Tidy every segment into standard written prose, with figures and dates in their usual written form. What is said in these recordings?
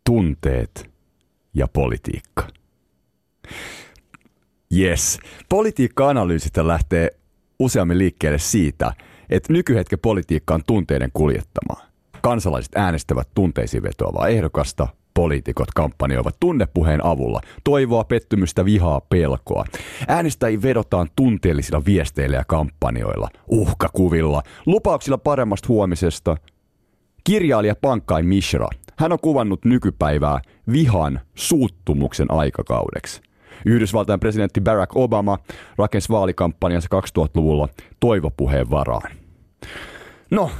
tunteet ja politiikka. Yes. Politiikka-analyysistä lähtee useammin liikkeelle siitä, että nykyhetken politiikka on tunteiden kuljettamaa. Kansalaiset äänestävät tunteisiin vetoavaa ehdokasta, poliitikot kampanjoivat tunnepuheen avulla, toivoa, pettymystä, vihaa, pelkoa. Äänestäjiin vedotaan tunteellisilla viesteillä ja kampanjoilla, uhkakuvilla, lupauksilla paremmasta huomisesta. Kirjailija Pankaj Mishra, hän on kuvannut nykypäivää vihan suuttumuksen aikakaudeksi. Yhdysvaltain presidentti Barack Obama rakensi vaalikampanjansa 2000-luvulla toivopuheen varaan. No,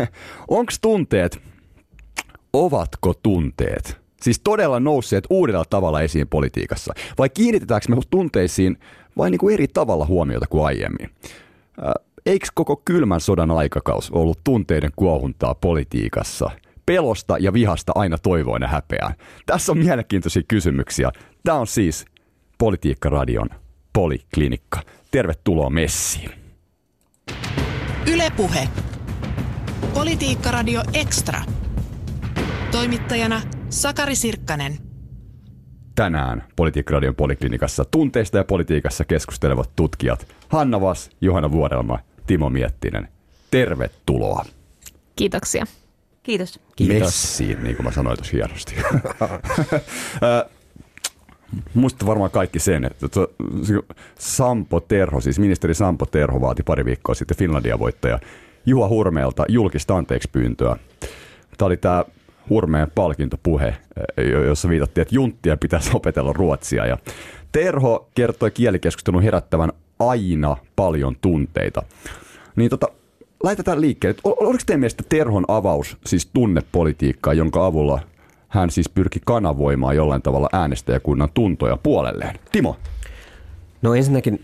ovatko tunteet siis todella nousseet uudella tavalla esiin politiikassa? Vai kiinnitetäänkö me tunteisiin vain niin kuin eri tavalla huomiota kuin aiemmin? Eikö koko kylmän sodan aikakaus ollut tunteiden kuohuntaa politiikassa? Pelosta ja vihasta aina toivoen ja häpeään. Tässä on mielenkiintoisia kysymyksiä. Tämä on siis Politiikka-radion Poliklinikka. Tervetuloa messiin. Yle Puhe. Politiikka-radio Extra. Toimittajana Sakari Sirkkanen. Tänään Politiikka-radion Poliklinikassa tunteista ja politiikassa keskustelevat tutkijat Hanna Vass, Johanna Vuodelma, Timo Miettinen. Tervetuloa. Kiitoksia. Kiitos. Messiin, niin kuin mä sanoin tuossa hienosti. Muista varmaan kaikki sen, että Sampo Terho, siis ministeri Sampo Terho vaati pari viikkoa sitten Finlandia-voittaja Juha Hurmeelta julkista anteeksipyyntöä. Tämä oli tämä Hurmeen palkintopuhe, jossa viitattiin, että junttia pitäisi opetella ruotsia. Ja Terho kertoi kielikeskustelun herättävän aina paljon tunteita. Niin laitetaan liikkeelle. Oliko teidän mielestä Terhon avaus siis tunnepolitiikkaa, jonka avulla hän siis pyrki kanavoimaan jollain tavalla äänestäjäkunnan tuntoja puolelleen? Timo? No ensinnäkin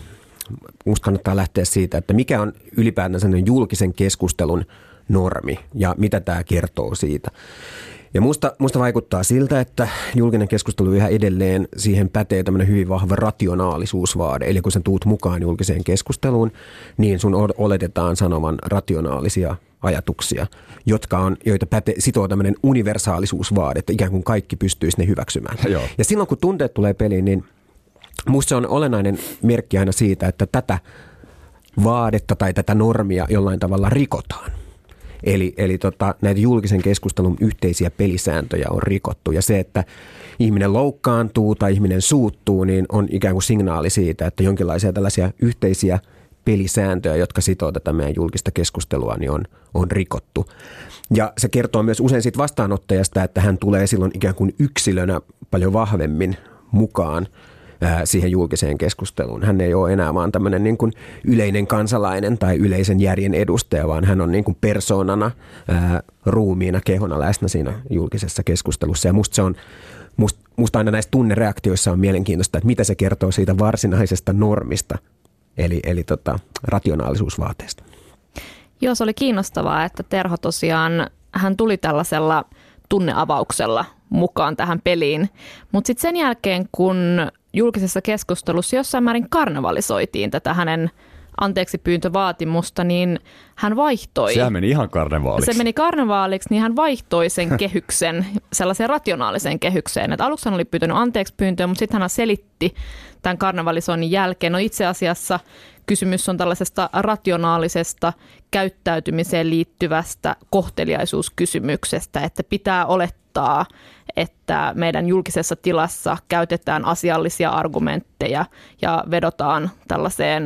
musta kannattaa lähteä siitä, että mikä on ylipäätään sellainen julkisen keskustelun normi ja mitä tämä kertoo siitä. Ja musta vaikuttaa siltä, että julkinen keskustelu yhä edelleen siihen pätee tämmöinen hyvin vahva rationaalisuusvaade. Eli kun sä tuut mukaan julkiseen keskusteluun, niin sun oletetaan sanovan rationaalisia ajatuksia, joita sitoo tämmöinen universaalisuusvaade, että ikään kuin kaikki pystyisi ne hyväksymään. Ja silloin kun tunteet tulee peliin, niin musta se on olennainen merkki aina siitä, että tätä vaadetta tai tätä normia jollain tavalla rikotaan. Eli näitä julkisen keskustelun yhteisiä pelisääntöjä on rikottu ja se, että ihminen loukkaantuu tai ihminen suuttuu, niin on ikään kuin signaali siitä, että jonkinlaisia tällaisia yhteisiä pelisääntöjä, jotka sitoo tätä meidän julkista keskustelua, niin on rikottu. Ja se kertoo myös usein siitä vastaanottajasta, että hän tulee silloin ikään kuin yksilönä paljon vahvemmin mukaan siihen julkiseen keskusteluun. Hän ei ole enää vaan tämmöinen niin kuin yleinen kansalainen tai yleisen järjen edustaja, vaan hän on niin kuin persoonana, ruumiina, kehona läsnä siinä julkisessa keskustelussa. Ja musta aina näissä tunnereaktioissa on mielenkiintoista, että mitä se kertoo siitä varsinaisesta normista, eli rationaalisuusvaateesta. Joo, se oli kiinnostavaa, että Terho tosiaan, hän tuli tällaisella tunneavauksella mukaan tähän peliin, mutta sitten sen jälkeen, kun julkisessa keskustelussa jossain määrin karnevalisoitiin tätä hänen anteeksipyyntövaatimusta, niin hän vaihtoi. Sehän meni ihan karnevaaliksi. Se meni karnevaaliksi, niin hän vaihtoi sen kehyksen sellaiseen rationaaliseen kehykseen. Et aluksi hän oli pyytänyt anteeksipyyntöä, mutta sitten hän selitti tämän karnevalisoinnin jälkeen. No itse asiassa kysymys on tällaisesta rationaalisesta käyttäytymiseen liittyvästä kohteliaisuuskysymyksestä, että pitää olettaa, että meidän julkisessa tilassa käytetään asiallisia argumentteja ja vedotaan tällaiseen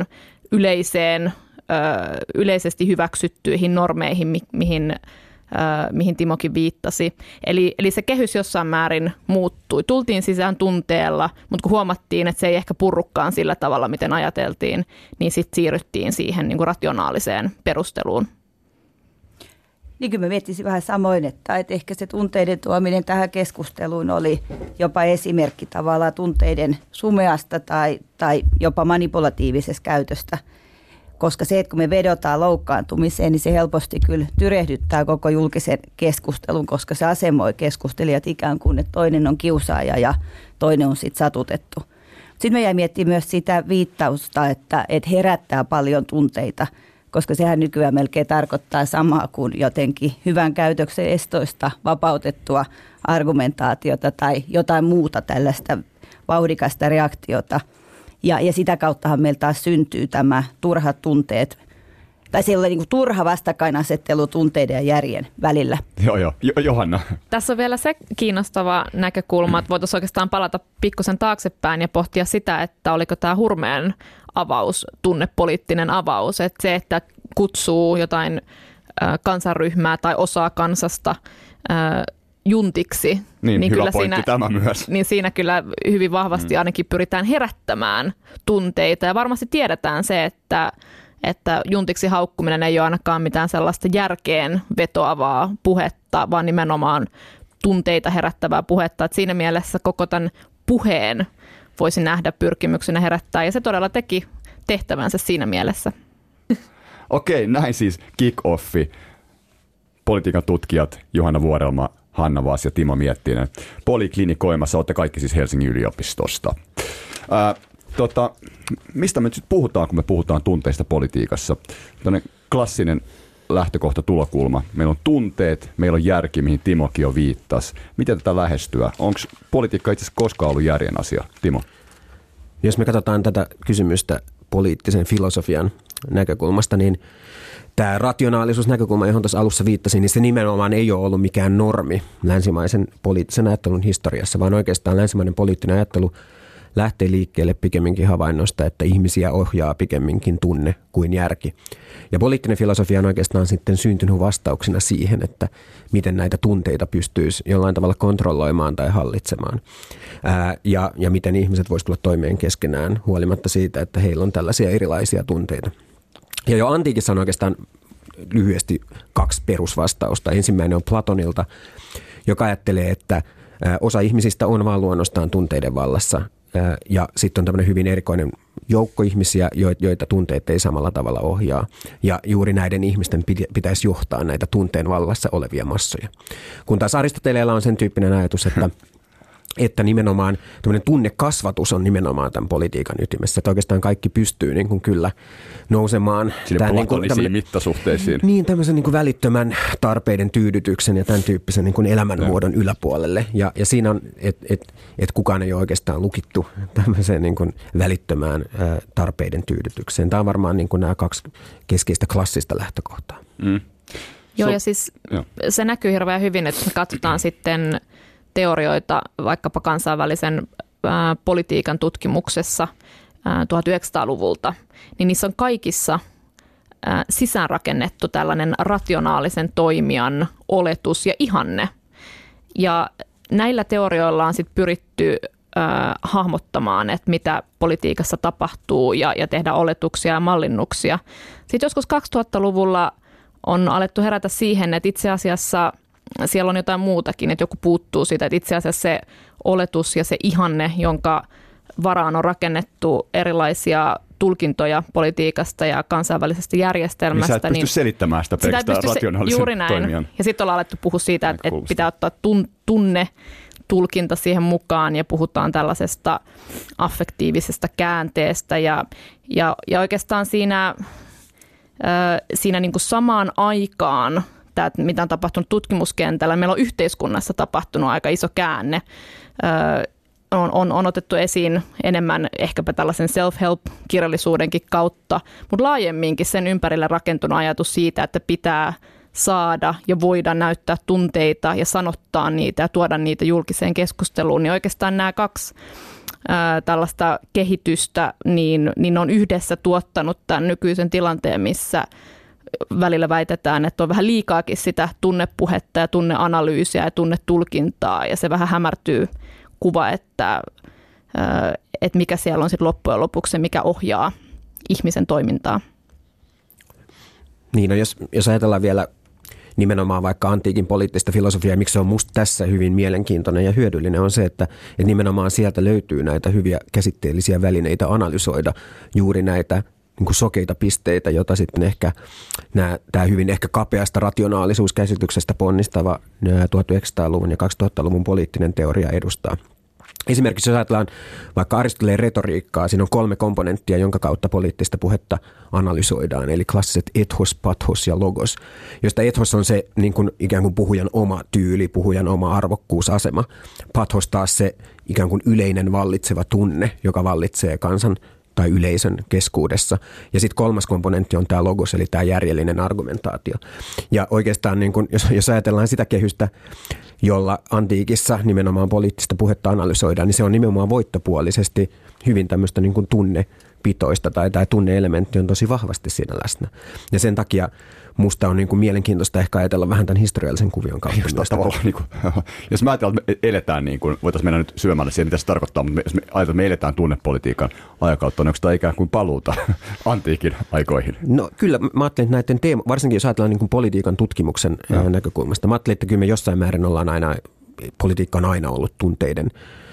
yleisesti hyväksyttyihin normeihin, mihin Timokin viittasi. Eli se kehys jossain määrin muuttui. Tultiin sisään tunteella, mutta kun huomattiin, että se ei ehkä purrukkaan sillä tavalla, miten ajateltiin, niin sitten siirryttiin siihen niin kuin rationaaliseen perusteluun. Niin kyllä mä miettisin vähän samoin, että ehkä se tunteiden tuominen tähän keskusteluun oli jopa esimerkki tavallaan tunteiden sumeasta tai jopa manipulatiivisesta käytöstä. Koska se, että kun me vedotaan loukkaantumiseen, niin se helposti kyllä tyrehdyttää koko julkisen keskustelun, koska se asemoi keskustelijat ikään kuin, että toinen on kiusaaja ja toinen on sitten satutettu. Sitten me jäi miettimään myös sitä viittausta, että herättää paljon tunteita koska sehän nykyään melkein tarkoittaa samaa kuin jotenkin hyvän käytöksen estoista vapautettua argumentaatiota tai jotain muuta tällaista vauhdikasta reaktiota. Ja sitä kauttahan meillä taas syntyy tämä turhat tunteet, tai siellä on niin kuin turha vastakkainasettelu tunteiden ja järjen välillä. Joo. Johanna. Tässä on vielä se kiinnostava näkökulma, että voitaisiin oikeastaan palata pikkusen taaksepäin ja pohtia sitä, että oliko tämä Hurmeen avaus, tunnepoliittinen avaus. Että se, että kutsuu jotain kansanryhmää tai osaa kansasta juntiksi. Niin hyvä kyllä pointti tämä myös. Niin siinä kyllä hyvin vahvasti ainakin pyritään herättämään tunteita. Ja varmasti tiedetään se, että juntiksi haukkuminen ei ole ainakaan mitään sellaista järkeen vetoavaa puhetta, vaan nimenomaan tunteita herättävää puhetta. Että siinä mielessä koko tämän puheen voisi nähdä pyrkimyksenä herättää, ja se todella teki tehtävänsä siinä mielessä. Okei, näin siis kick-offi. Politiikan tutkijat Johanna Vuorelma, Hanna Vaas ja Timo Miettinen. Poliklinikoimassa olette kaikki siis Helsingin yliopistosta. Mistä me nyt puhutaan, kun me puhutaan tunteista politiikassa? Tällainen klassinen lähtökohta, tulokulma. Meillä on tunteet, meillä on järki, mihin Timokin jo viittasi. Miten tätä lähestyä? Onko politiikka itse asiassa koskaan ollut järjen asia, Timo? Jos me katsotaan tätä kysymystä poliittisen filosofian näkökulmasta, niin tämä rationaalisuusnäkökulma, johon tuossa alussa viittasin, niin se nimenomaan ei ole ollut mikään normi länsimaisen poliittisen ajattelun historiassa, vaan oikeastaan länsimainen poliittinen ajattelu lähtee liikkeelle pikemminkin havainnosta, että ihmisiä ohjaa pikemminkin tunne kuin järki. Ja poliittinen filosofia on oikeastaan sitten syntynyt vastauksena siihen, että miten näitä tunteita pystyisi jollain tavalla kontrolloimaan tai hallitsemaan. Ja miten ihmiset voisivat tulla toimeen keskenään huolimatta siitä, että heillä on tällaisia erilaisia tunteita. Ja jo antiikissa on oikeastaan lyhyesti 2 perusvastausta. Ensimmäinen on Platonilta, joka ajattelee, että osa ihmisistä on vaan luonnostaan tunteiden vallassa. Ja sitten on tämmöinen hyvin erikoinen joukko ihmisiä, joita tunteet ei samalla tavalla ohjaa. Ja juuri näiden ihmisten pitäisi johtaa näitä tunteen vallassa olevia massoja. Kun taas Aristoteleella on sen tyyppinen ajatus, että nimenomaan tämmöinen tunnekasvatus on nimenomaan tämän politiikan ytimessä. Että oikeastaan kaikki pystyy niin kuin kyllä nousemaan. Sinne platonisiin mittasuhteisiin. Niin, tämmöisen niin kuin välittömän tarpeiden tyydytyksen ja tämän tyyppisen niin kuin elämänmuodon yläpuolelle. Ja siinä on, että kukaan ei ole oikeastaan lukittu tämmöiseen niin kuin välittömään tarpeiden tyydytykseen. Tämä on varmaan niin kuin nämä 2 keskeistä klassista lähtökohtaa. Joo, ja siis se näkyy hirveän hyvin, että me katsotaan sitten teorioita vaikkapa kansainvälisen politiikan tutkimuksessa 1900-luvulta, niin niissä on kaikissa sisäänrakennettu tällainen rationaalisen toimijan oletus ja ihanne. Ja näillä teorioilla on sitten pyritty hahmottamaan, että mitä politiikassa tapahtuu ja tehdä oletuksia ja mallinnuksia. Sitten joskus 2000-luvulla on alettu herätä siihen, että itse asiassa siellä on jotain muutakin, että joku puuttuu siitä, että itse asiassa se oletus ja se ihanne, jonka varaan on rakennettu erilaisia tulkintoja politiikasta ja kansainvälisestä järjestelmästä. Niin sä et pysty selittämään sitä pelkästään rationaalisen juuri näin. Toimijan. Ja sitten ollaan alettu puhua siitä, että pitää ottaa tunnetulkinta siihen mukaan ja puhutaan tällaisesta affektiivisesta käänteestä ja oikeastaan siinä niin kuin samaan aikaan, mitä on tapahtunut tutkimuskentällä. Meillä on yhteiskunnassa tapahtunut aika iso käänne. On otettu esiin enemmän ehkäpä tällaisen self-help-kirjallisuudenkin kautta, mutta laajemminkin sen ympärille rakentunut ajatus siitä, että pitää saada ja voida näyttää tunteita ja sanottaa niitä ja tuoda niitä julkiseen keskusteluun. Niin oikeastaan nämä 2 tällaista kehitystä niin on yhdessä tuottanut tämän nykyisen tilanteen, missä välillä väitetään, että on vähän liikaakin sitä tunnepuhetta ja tunneanalyysiä ja tunnetulkintaa, ja se vähän hämärtyy kuva, että mikä siellä on sitten loppujen lopuksi se, mikä ohjaa ihmisen toimintaa. Niin, no jos ajatellaan vielä nimenomaan vaikka antiikin poliittista filosofiaa, miksi se on musta tässä hyvin mielenkiintoinen ja hyödyllinen, on se, että nimenomaan sieltä löytyy näitä hyviä käsitteellisiä välineitä analysoida juuri näitä niin kuin sokeita pisteitä, jota sitten ehkä tämä hyvin ehkä kapeasta rationaalisuuskäsityksestä ponnistava 1900-luvun ja 2000-luvun poliittinen teoria edustaa. Esimerkiksi jos ajatellaan vaikka Aristoteleen retoriikkaa, siinä on 3 komponenttia, jonka kautta poliittista puhetta analysoidaan, eli klassiset ethos, pathos ja logos, josta ethos on se niin kuin ikään kuin puhujan oma tyyli, puhujan oma arvokkuusasema, pathos taas se ikään kuin yleinen vallitseva tunne, joka vallitsee kansan tai yleisön keskuudessa. Ja sitten 3. komponentti on tämä logos, eli tämä järjellinen argumentaatio. Ja oikeastaan niin kun, jos ajatellaan sitä kehystä, jolla antiikissa nimenomaan poliittista puhetta analysoidaan, niin se on nimenomaan voittopuolisesti hyvin tämmöistä niin kuin tunnepitoista tai tämä tunne-elementti on tosi vahvasti siinä läsnä. Ja sen takia musta on niin kuin mielenkiintoista ehkä ajatella vähän tämän historiallisen kuvion kautta. Niin kuin, jos mä ajatellaan, että me eletään, niin kuin, voitaisiin mennä nyt syömällä siihen, mitä se tarkoittaa, mutta jos me ajatellaan, että me eletään tunnepolitiikan aikakautta, niin onko tämä ikään kuin paluuta antiikin aikoihin? No kyllä, mä ajattelin, että näiden varsinkin jos ajatellaan niin kuin politiikan tutkimuksen näkökulmasta, mä ajattelin, että kyllä me jossain määrin ollaan aina, politiikka on aina ollut tunteiden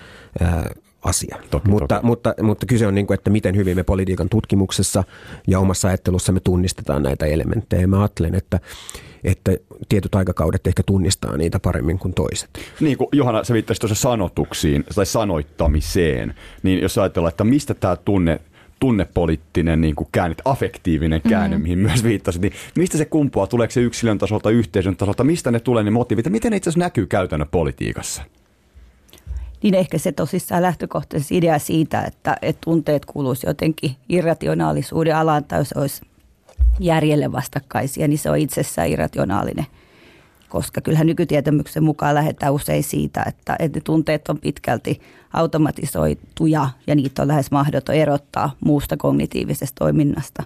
asia. Toki. Mutta kyse on niin kuin, että miten hyvin me politiikan tutkimuksessa ja omassa ajattelussa me tunnistetaan näitä elementtejä. Mä ajattelen, että tietyt aikakaudet ehkä tunnistaa niitä paremmin kuin toiset. Niin kuin Johanna, sä viittasit tuossa sanotuksiin tai sanoittamiseen, niin jos ajatellaan, että mistä tämä tunnepoliittinen niin kuin käänne, affektiivinen käänne, mihin myös viittasit, niin mistä se kumpuaa? Tuleeko se yksilön tasolta, yhteisön tasolta? Mistä ne tulee ne motiivit? Miten ne itse asiassa näkyy käytännön politiikassa? Niin ehkä se tosissaan lähtökohtaisesti idea siitä, että tunteet kuuluisi jotenkin irrationaalisuuden alaan tai se olisi järjelle vastakkaisia, niin se on itsessään irrationaalinen. Koska kyllähän nykytietämyksen mukaan lähdetään usein siitä, että ne tunteet on pitkälti automatisoituja ja niitä on lähes mahdoton erottaa muusta kognitiivisesta toiminnasta.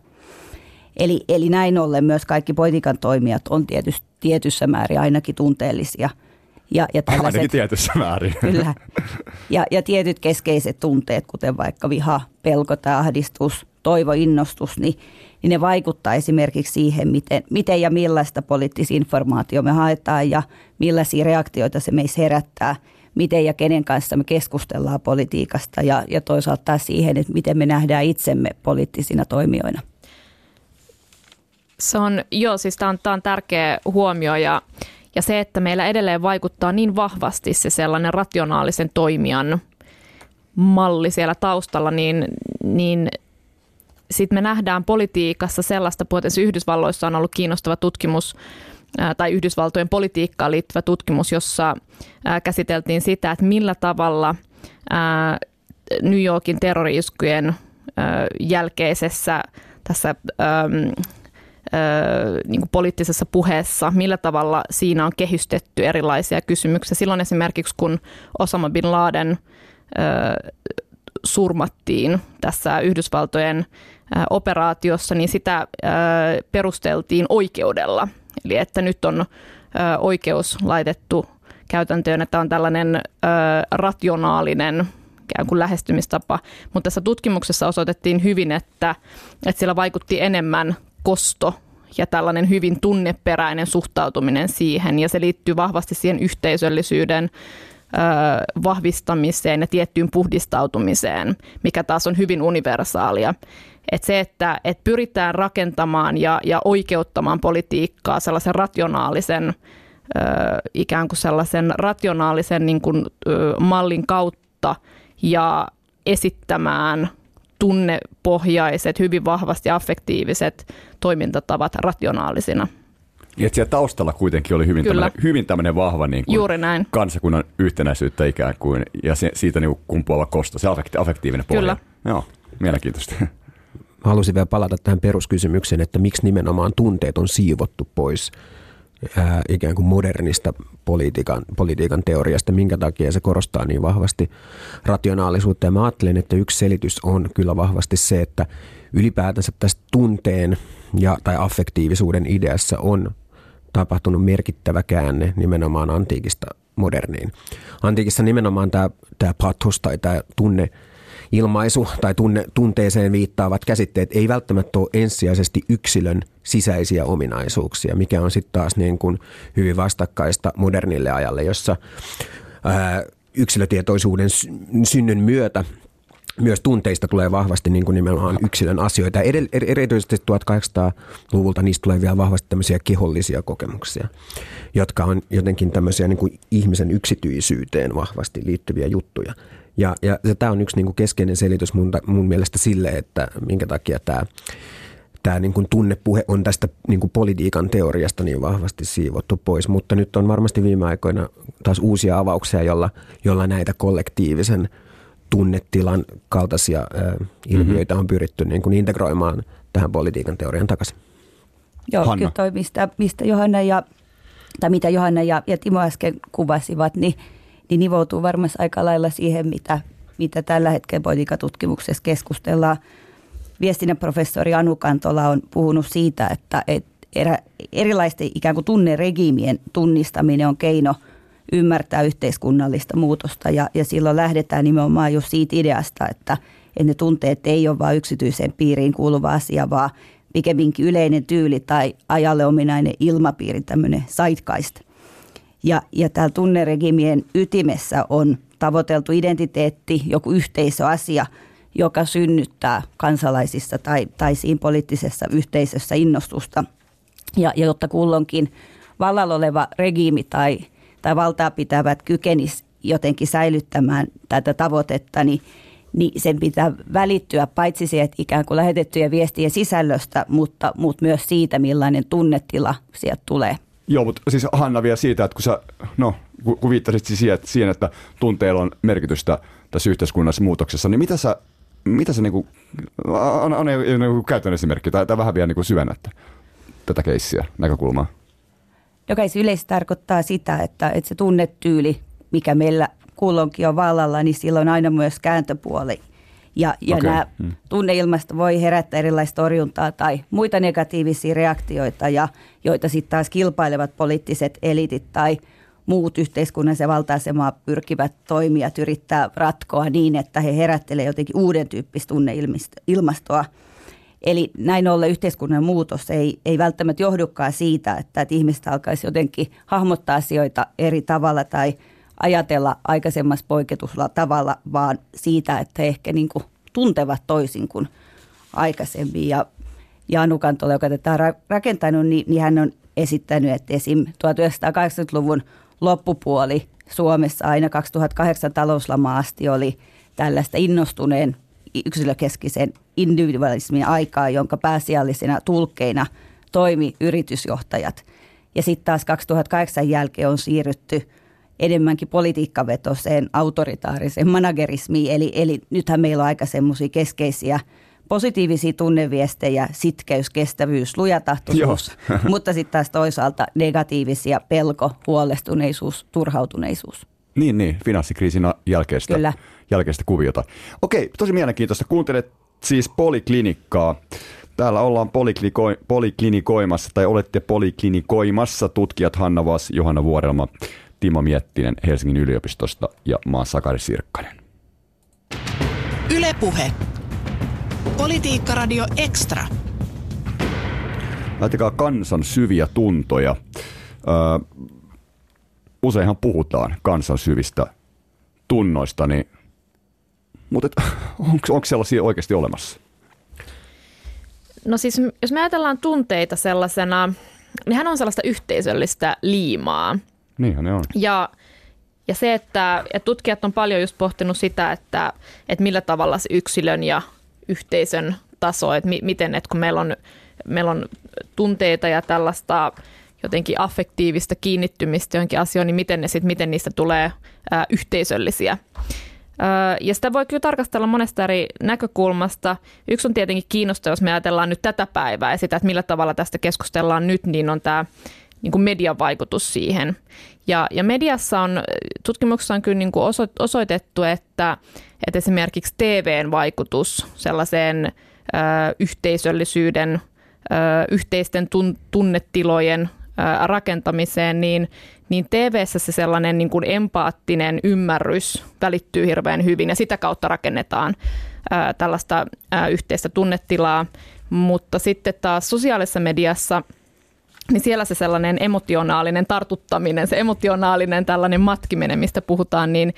Eli näin ollen myös kaikki politiikan toimijat on tietyssä määrin ainakin tunteellisia. Ja ainakin tietyssä määrin. Kyllä. Ja tietyt keskeiset tunteet, kuten vaikka viha, pelko tai ahdistus, toivo, innostus, niin ne vaikuttaa esimerkiksi siihen, miten ja millaista poliittista informaatiota me haetaan ja millaisia reaktioita se meissä herättää, miten ja kenen kanssa me keskustellaan politiikasta ja toisaalta taas siihen, että miten me nähdään itsemme poliittisina toimijoina. Se on, siis tämä on tärkeä huomio ja se, että meillä edelleen vaikuttaa niin vahvasti se sellainen rationaalisen toimijan malli siellä taustalla, niin sitten me nähdään politiikassa sellaista, että Yhdysvalloissa on ollut kiinnostava tutkimus tai Yhdysvaltojen politiikkaan liittyvä tutkimus, jossa käsiteltiin sitä, että millä tavalla New Yorkin terrori-iskujen jälkeisessä tässä niin kuin poliittisessa puheessa, millä tavalla siinä on kehystetty erilaisia kysymyksiä. Silloin esimerkiksi, kun Osama bin Laden surmattiin tässä Yhdysvaltojen operaatiossa, niin sitä perusteltiin oikeudella. Eli että nyt on oikeus laitettu käytäntöön, että on tällainen rationaalinen ikään kuin lähestymistapa. Mutta tässä tutkimuksessa osoitettiin hyvin, että sillä vaikutti enemmän kosto ja tällainen hyvin tunneperäinen suhtautuminen siihen. Ja se liittyy vahvasti siihen yhteisöllisyyden vahvistamiseen ja tiettyyn puhdistautumiseen, mikä taas on hyvin universaalia. Että se, että pyritään rakentamaan ja oikeuttamaan politiikkaa sellaisen rationaalisen, ikään kuin sellaisen rationaalisen niin kuin, mallin kautta ja esittämään tunnepohjaiset, hyvin vahvasti affektiiviset toimintatavat rationaalisina. Ja siellä taustalla kuitenkin oli hyvin tämmöinen vahva niin kuin kansakunnan yhtenäisyyttä ikään kuin, ja siitä niin kuin kumpuava kosto, se affektiivinen pohja. Kyllä. Joo, mielenkiintoista. Haluaisin vielä palata tähän peruskysymykseen, että miksi nimenomaan tunteet on siivottu pois ikään kuin modernista politiikan teoriasta, minkä takia se korostaa niin vahvasti rationaalisuutta. Ja mä ajattelen, että yksi selitys on kyllä vahvasti se, että ylipäätänsä tästä tunteen tai affektiivisuuden ideassa on tapahtunut merkittävä käänne nimenomaan antiikista moderniin. Antiikissa nimenomaan tämä pathos tai tämä tunneilmaisu tai tunteeseen viittaavat käsitteet ei välttämättä ole ensisijaisesti yksilön sisäisiä ominaisuuksia, mikä on sitten taas niin kuin hyvin vastakkaista modernille ajalle, jossa yksilötietoisuuden synnyn myötä myös tunteista tulee vahvasti niin kuin nimenomaan yksilön asioita. Erityisesti 1800-luvulta niistä tulee vielä vahvasti tämmöisiä kehollisia kokemuksia, jotka on jotenkin tämmöisiä niin kuin ihmisen yksityisyyteen vahvasti liittyviä juttuja. Ja tämä on yksi niin kuin keskeinen selitys mun mielestä sille, että minkä takia tämä niin kuin tunnepuhe on tästä niin kuin politiikan teoriasta niin vahvasti siivottu pois. Mutta nyt on varmasti viime aikoina taas uusia avauksia, jolla näitä kollektiivisen tunnetilan kaltaisia ilmiöitä on pyritty niin kuin integroimaan tähän politiikan teorian takaisin. Joo, Hanna. kyllä toi, mistä Johanna mitä Johanna ja Timo äsken kuvasivat, niin nivoutuu varmasti aika lailla siihen, mitä tällä hetkellä politiikatutkimuksessa keskustellaan. Viestinnän professori Anu Kantola on puhunut siitä, että erilaisten ikään kuin tunneregiimien tunnistaminen on keino ymmärtää yhteiskunnallista muutosta ja silloin lähdetään nimenomaan just siitä ideasta, että ne tunteet ei ole vain yksityiseen piiriin kuuluva asia, vaan pikemminkin yleinen tyyli tai ajalle ominainen ilmapiiri, tämmöinen zeitgeist. Ja täällä tunneregimien ytimessä on tavoiteltu identiteetti, joku yhteisöasia, joka synnyttää kansalaisissa tai siinä poliittisessa yhteisössä innostusta. Ja jotta kulloinkin vallalla oleva regiimi tai valtaa pitävät kykenis jotenkin säilyttämään tätä tavoitetta, niin sen pitää välittyä paitsi sieltä ikään kuin lähetettyjen viestien sisällöstä, mutta myös siitä, millainen tunnetila sieltä tulee. Joo, mutta siis Hanna vielä siitä, että kun viittasit siihen, että tunteilla on merkitystä tässä yhteiskunnallisessa muutoksessa, niin mitä sä niinku, anna joku käytännön esimerkki, tai vähän vielä niinku syvennätte tätä keissiä, näkökulmaa? Joka yleisesti tarkoittaa sitä, että se tunnetyyli, mikä meillä kulloinkin on vallalla, niin sillä on aina myös kääntöpuoli. Ja nämä tunneilmasto voi herättää erilaista torjuntaa tai muita negatiivisia reaktioita, joita sitten taas kilpailevat poliittiset eliitit tai muut yhteiskunnallisen valta-asemaa pyrkivät toimijat yrittää ratkoa niin, että he herättelee jotenkin uuden tyyppistä tunneilmastoa. Eli näin ollen yhteiskunnan muutos ei välttämättä johdukaan siitä, että ihmiset alkaisi jotenkin hahmottaa asioita eri tavalla tai ajatella aikaisemmassa poiketulla tavalla, vaan siitä, että he ehkä niin kuin tuntevat toisin kuin aikaisemmin. Ja Anu Kantola, joka tätä on rakentanut, niin hän on esittänyt, että esim. 1980-luvun loppupuoli Suomessa aina 2008 talouslamaa asti oli tällaista innostuneen yksilökeskisen individualismin aikaa, jonka pääasiallisena tulkkeina toimi yritysjohtajat. Ja sitten taas 2008 jälkeen on siirrytty enemmänkin politiikkavetoiseen autoritaariseen managerismiin. Eli nythän meillä on aika semmoisia keskeisiä positiivisia tunneviestejä, sitkeys, kestävyys, lujatahtoisuus, mutta sitten taas toisaalta negatiivisia pelko, huolestuneisuus, turhautuneisuus. Niin, finanssikriisin jälkeistä kuviota. Okei, tosi mielenkiintoista. Kuuntelet siis Poliklinikkaa. Täällä ollaan poliklinikoimassa, tai olette poliklinikoimassa tutkijat Hanna Vass, Johanna Vuorelma, Timo Miettinen Helsingin yliopistosta ja mä oon Sakari Sirkkanen. Yle Puhe. Politiikkaradio Extra. Laittakaa kansan syviä tuntoja. Useinhan puhutaan kansan syvistä tunnoista, mutta onko sellaisia oikeasti olemassa? No siis, jos me ajatellaan tunteita sellaisena, nehän on sellaista yhteisöllistä liimaa. Niinhän ne on. Ja se, että tutkijat on paljon just pohtinut sitä, että millä tavalla se yksilön ja yhteisön taso, että miten, että kun meillä on tunteita ja tällaista jotenkin affektiivista kiinnittymistä johonkin asioihin, niin miten niistä tulee yhteisöllisiä. Ja sitä voi kyllä tarkastella monesta eri näkökulmasta. Yksi on tietenkin kiinnostava, jos me ajatellaan nyt tätä päivää ja sitä, että millä tavalla tästä keskustellaan nyt, niin on tämä niin kuin median vaikutus siihen. Ja mediassa on, tutkimuksessa on kyllä niin kuin osoitettu, että esimerkiksi TV:n vaikutus sellaiseen yhteisöllisyyden, yhteisten tunnetilojen rakentamiseen, niin TV:ssä se sellainen niin kuin empaattinen ymmärrys välittyy hirveän hyvin ja sitä kautta rakennetaan tällaista yhteistä tunnetilaa, mutta sitten taas sosiaalisessa mediassa niin siellä se sellainen emotionaalinen tartuttaminen, se emotionaalinen tällainen matkiminen, mistä puhutaan, niin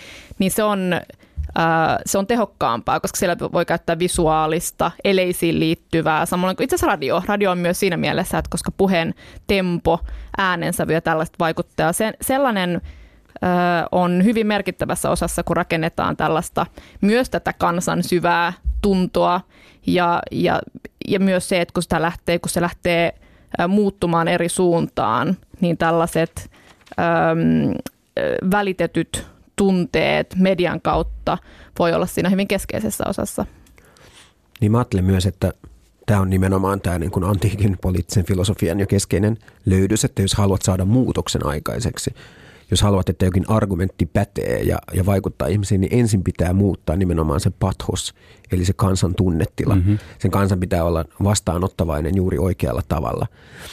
se on tehokkaampaa, koska siellä voi käyttää visuaalista, eleisiin liittyvää, samoin kuin itse asiassa radio on myös siinä mielessä, että koska puheen tempo, äänensävy ja tällaista vaikuttaa. Sellainen on hyvin merkittävässä osassa, kun rakennetaan tällaista, myös tätä kansan syvää tuntoa ja myös se, että kun se lähtee muuttumaan eri suuntaan, niin tällaiset välitetyt tunteet median kautta voi olla siinä hyvin keskeisessä osassa. Niin mä ajattelen myös, että tämä on nimenomaan tämä niin kuin antiikin poliittisen filosofian jo keskeinen löydys, että jos haluat saada muutoksen aikaiseksi, jos haluat, että jokin argumentti pätee ja vaikuttaa ihmisiin, niin ensin pitää muuttaa nimenomaan se pathos, eli se kansan tunnetila. Mm-hmm. Sen kansan pitää olla vastaanottavainen juuri oikealla tavalla.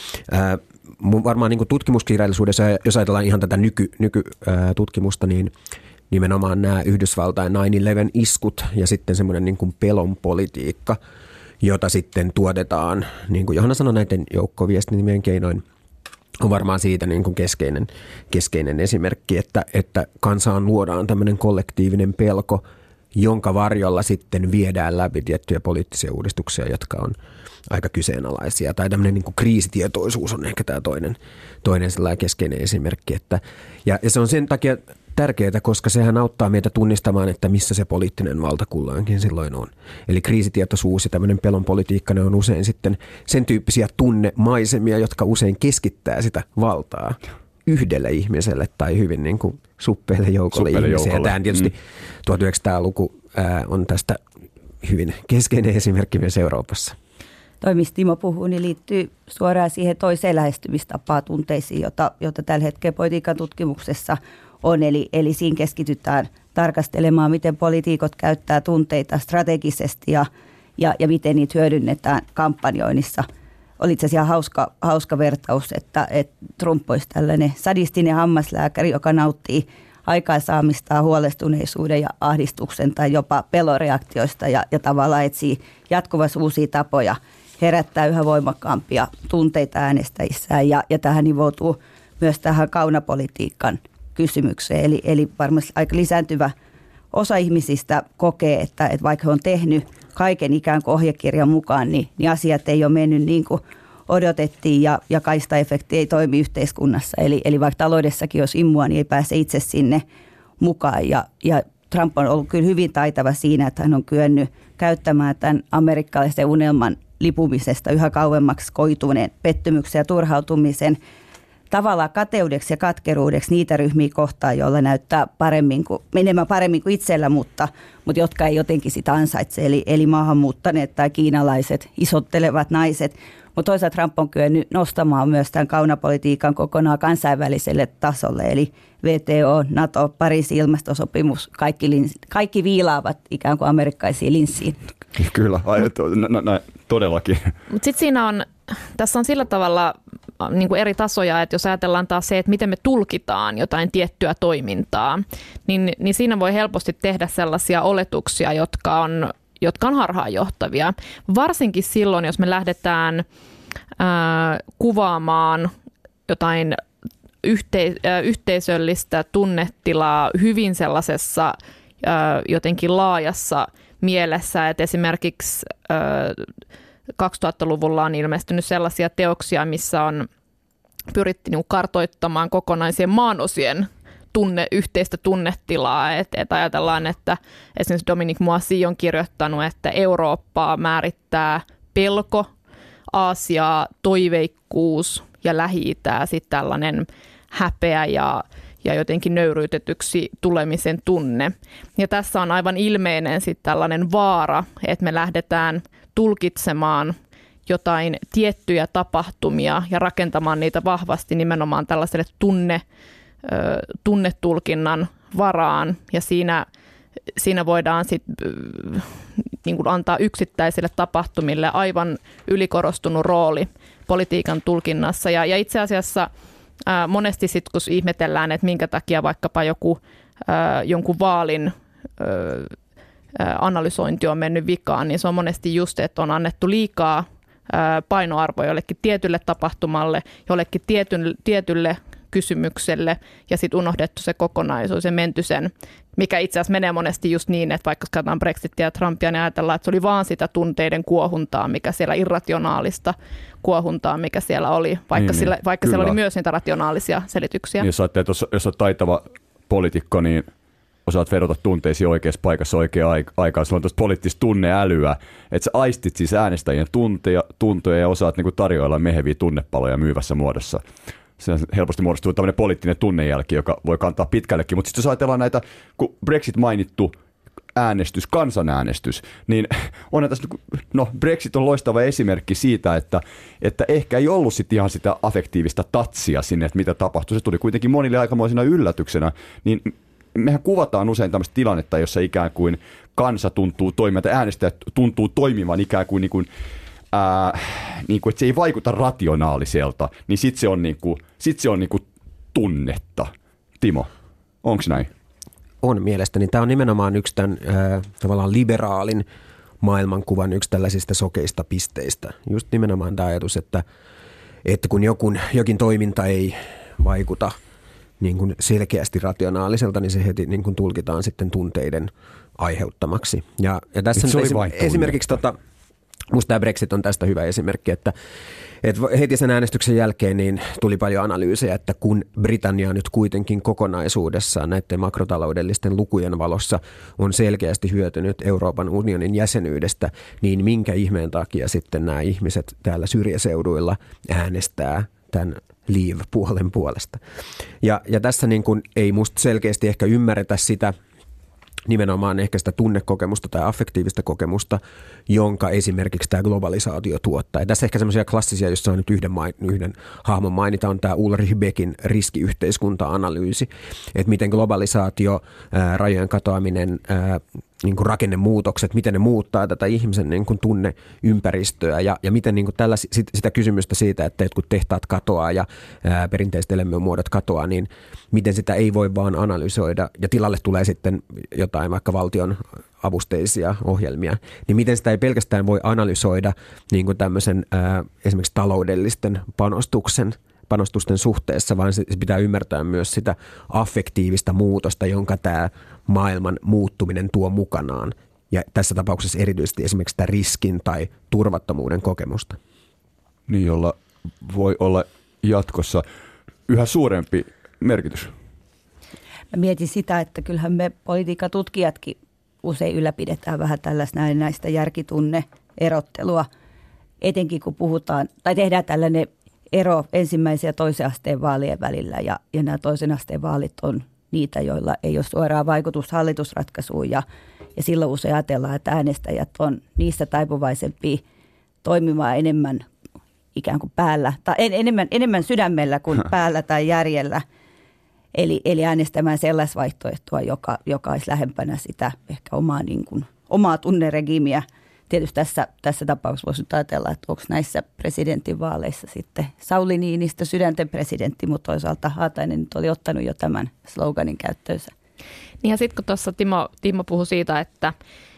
Varmaan niin kuin tutkimuskirjallisuudessa, jos ajatellaan ihan tätä nykytutkimusta, niin nimenomaan nämä Yhdysvaltain 9/11 iskut ja sitten semmoinen niin kuin pelon politiikka, jota sitten tuotetaan, niin kuin Johanna sanoi, näiden joukkoviestintimien keinoin, on varmaan siitä niin kuin keskeinen esimerkki, että kansaan luodaan tämmöinen kollektiivinen pelko, jonka varjolla sitten viedään läpi tiettyjä poliittisia uudistuksia, jotka on aika kyseenalaisia. Tai tämmöinen niin kuin kriisitietoisuus on ehkä tämä toinen sellainen keskeinen esimerkki. Ja se on sen takia tärkeää, koska sehän auttaa meitä tunnistamaan, että missä se poliittinen valta kulloinkin silloin on. Eli kriisitietoisuus ja tämmöinen pelon politiikka, ne on usein sitten sen tyyppisiä tunnemaisemia, jotka usein keskittää sitä valtaa yhdelle ihmiselle tai hyvin niin kuin suppeille joukolle ihmisiä. Ja tämä tietysti 1900-luku on tästä hyvin keskeinen esimerkki myös Euroopassa. Toi, mistä Timo puhuu, niin liittyy suoraan siihen toiseen lähestymistapaan tunteisiin, jota tällä hetkellä politiikan tutkimuksessa on. Eli siinä keskitytään tarkastelemaan, miten poliitikot käyttää tunteita strategisesti ja miten niitä hyödynnetään kampanjoinnissa. Oli itse asiassa hauska vertaus, että Trump olisi tällainen sadistinen hammaslääkäri, joka nauttii aikaansaamistaan huolestuneisuuden ja ahdistuksen tai jopa peloreaktioista ja tavallaan etsii jatkuvasti uusia tapoja herättää yhä voimakkaampia tunteita äänestäjissään ja tähän nivoutuu myös tähän kaunapolitiikan kysymykseen. Eli varmasti aika lisääntyvä osa ihmisistä kokee, että vaikka he on tehnyt kaiken ikään kuin ohjekirjan mukaan, niin asiat ei ole mennyt niin kuin odotettiin ja kaistaefekti ei toimi yhteiskunnassa. Eli vaikka taloudessakin jos immua, niin ei pääse itse sinne mukaan. Ja Trump on ollut kyllä hyvin taitava siinä, että hän on kyennyt käyttämään tämän amerikkalaisen unelman lipumisesta yhä kauemmaksi koituneen pettymyksen ja turhautumisen tavallaan kateudeksi ja katkeruudeksi niitä ryhmiä kohtaan, joilla näyttää enemmän paremmin kuin itsellä, mutta jotka ei jotenkin sitä ansaitse. Eli maahanmuuttaneet tai kiinalaiset, isottelevat naiset. Mutta toisaalta Trump on kyennyt nostamaan myös tämän kaunapolitiikan kokonaan kansainväliselle tasolle. Eli WTO, NATO, Pariisin ilmastosopimus, kaikki viilaavat ikään kuin amerikkaisiin linssiin. Kyllä, todellakin. Mutta sitten tässä on sillä tavalla niin kuin eri tasoja, että jos ajatellaan taas se, että miten me tulkitaan jotain tiettyä toimintaa, niin siinä voi helposti tehdä sellaisia oletuksia, jotka on harhaanjohtavia. Varsinkin silloin, jos me lähdetään kuvaamaan jotain yhteisöllistä tunnetilaa hyvin sellaisessa jotenkin laajassa mielessä, että esimerkiksi 2000-luvulla on ilmestynyt sellaisia teoksia, missä on pyritty kartoittamaan kokonaisien maanosien yhteistä tunnetilaa. Et ajatellaan, että esimerkiksi Dominique Moissy on kirjoittanut, että Eurooppaa määrittää pelko, Aasiaa toiveikkuus ja Lähi-Itää sitten tällainen häpeä ja jotenkin nöyryytetyksi tulemisen tunne. Ja tässä on aivan ilmeinen sitten tällainen vaara, että me lähdetään tulkitsemaan jotain tiettyjä tapahtumia ja rakentamaan niitä vahvasti nimenomaan tällaiselle tunnetulkinnan varaan. Ja siinä voidaan sitten niin kuin antaa yksittäisille tapahtumille aivan ylikorostunut rooli politiikan tulkinnassa. Ja itse asiassa monesti sitten, kun ihmetellään, että minkä takia vaikkapa jonkun vaalin analysointi on mennyt vikaan, niin se on monesti just, että on annettu liikaa painoarvoa jollekin tietylle tapahtumalle, jollekin tietylle kysymykselle ja sitten unohdettu se kokonaisuus ja menty sen, mikä itse asiassa menee monesti just niin, että vaikka katsotaan Brexitia ja Trumpia, niin ajatellaan, että se oli vaan sitä tunteiden kuohuntaa, mikä siellä irrationaalista kuohuntaa, mikä siellä oli, vaikka siellä oli myös niitä rationaalisia selityksiä. Niin, jos olet taitava poliitikko, niin osaat vedota tunteisiin oikeassa paikassa oikeaan aikaan. Sulla on tuosta poliittista tunneälyä, että sä aistit siis äänestäjien tuntoja ja osaat niin kuin tarjoilla meheviä tunnepaloja myyvässä muodossa. Se helposti muodostuu tämmöinen poliittinen tunnejälki, joka voi kantaa pitkällekin. Mutta sitten jos ajatellaan näitä, kun Brexit mainittu äänestys, kansanäänestys, niin onhan tässä, no Brexit on loistava esimerkki siitä, että ehkä ei ollut sitten ihan sitä affektiivista tatsia sinne, että mitä tapahtui. Se tuli kuitenkin monille aikamoisena yllätyksenä, niin mehän kuvataan usein tämmöistä tilannetta, jossa ikään kuin kansa tuntuu toimimaan, tai äänestäjät tuntuu toimivan ikään kuin, että se ei vaikuta rationaaliselta, niin sitten se on tunnetta. Timo, onko näin? On mielestäni. Tämä on nimenomaan yksi tämän tavallaan liberaalin maailmankuvan yksi tällaisista sokeista pisteistä. Just nimenomaan tämä ajatus, että kun jokin toiminta ei vaikuta niin kuin selkeästi rationaaliselta, niin se heti niin kuin tulkitaan sitten tunteiden aiheuttamaksi. Ja tässä esimerkiksi musta tämä Brexit on tästä hyvä esimerkki, että heti sen äänestyksen jälkeen niin tuli paljon analyysejä, että kun Britannia nyt kuitenkin kokonaisuudessaan näiden makrotaloudellisten lukujen valossa on selkeästi hyötynyt Euroopan unionin jäsenyydestä, niin minkä ihmeen takia sitten nämä ihmiset täällä syrjäseuduilla äänestää tämän Leave-puolen puolesta. Ja tässä niin kuin ei musta selkeästi ehkä ymmärretä sitä, nimenomaan ehkä sitä tunnekokemusta tai affektiivista kokemusta, jonka esimerkiksi tämä globalisaatio tuottaa. Ja tässä ehkä semmoisia klassisia, joissa on nyt yhden hahmon mainita, on tämä Ulrich Beckin riskiyhteiskunta-analyysi, että miten globalisaatio, rajojen katoaminen, niin kuin rakennemuutokset, miten ne muuttaa tätä ihmisen niin kuin tunneympäristöä ja miten niin kuin sitä kysymystä siitä, että kun tehtaat katoaa ja perinteiset elämänmuodot katoaa, niin miten sitä ei voi vaan analysoida ja tilalle tulee sitten jotain vaikka valtion avusteisia ohjelmia, niin miten sitä ei pelkästään voi analysoida niin kuin tämmöisen esimerkiksi taloudellisten panostusten suhteessa, vaan se pitää ymmärtää myös sitä affektiivista muutosta, jonka tämä maailman muuttuminen tuo mukanaan. Ja tässä tapauksessa erityisesti esimerkiksi sitä riskin tai turvattomuuden kokemusta. Niin, jolla voi olla jatkossa yhä suurempi merkitys. Mä mietin sitä, että kyllähän me politiikatutkijatkin usein ylläpidetään vähän tällaista näistä järkitunne-erottelua, etenkin kun puhutaan, tai tehdään tällainen ero ensimmäisen ja toisen asteen vaalien välillä, ja nämä toisen asteen vaalit on niitä, joilla ei ole suoraa vaikutusta hallitusratkaisuun, ja silloin usein ajatellaan, että äänestäjät on niissä taipuvaisempia toimimaan enemmän ikään kuin päällä, tai enemmän sydämellä kuin päällä tai järjellä, eli äänestämään sellaista vaihtoehtoa, joka olisi lähempänä sitä ehkä omaa tunneregiimiä. Tietysti tässä tapauksessa voisi ajatella, että onko näissä presidentinvaaleissa sitten Sauli Niinistö sydänten presidentti, mutta toisaalta Haatainen nyt oli ottanut jo tämän sloganin käyttöönsä. Niin ja sitten kun tuossa Timo puhui siitä, että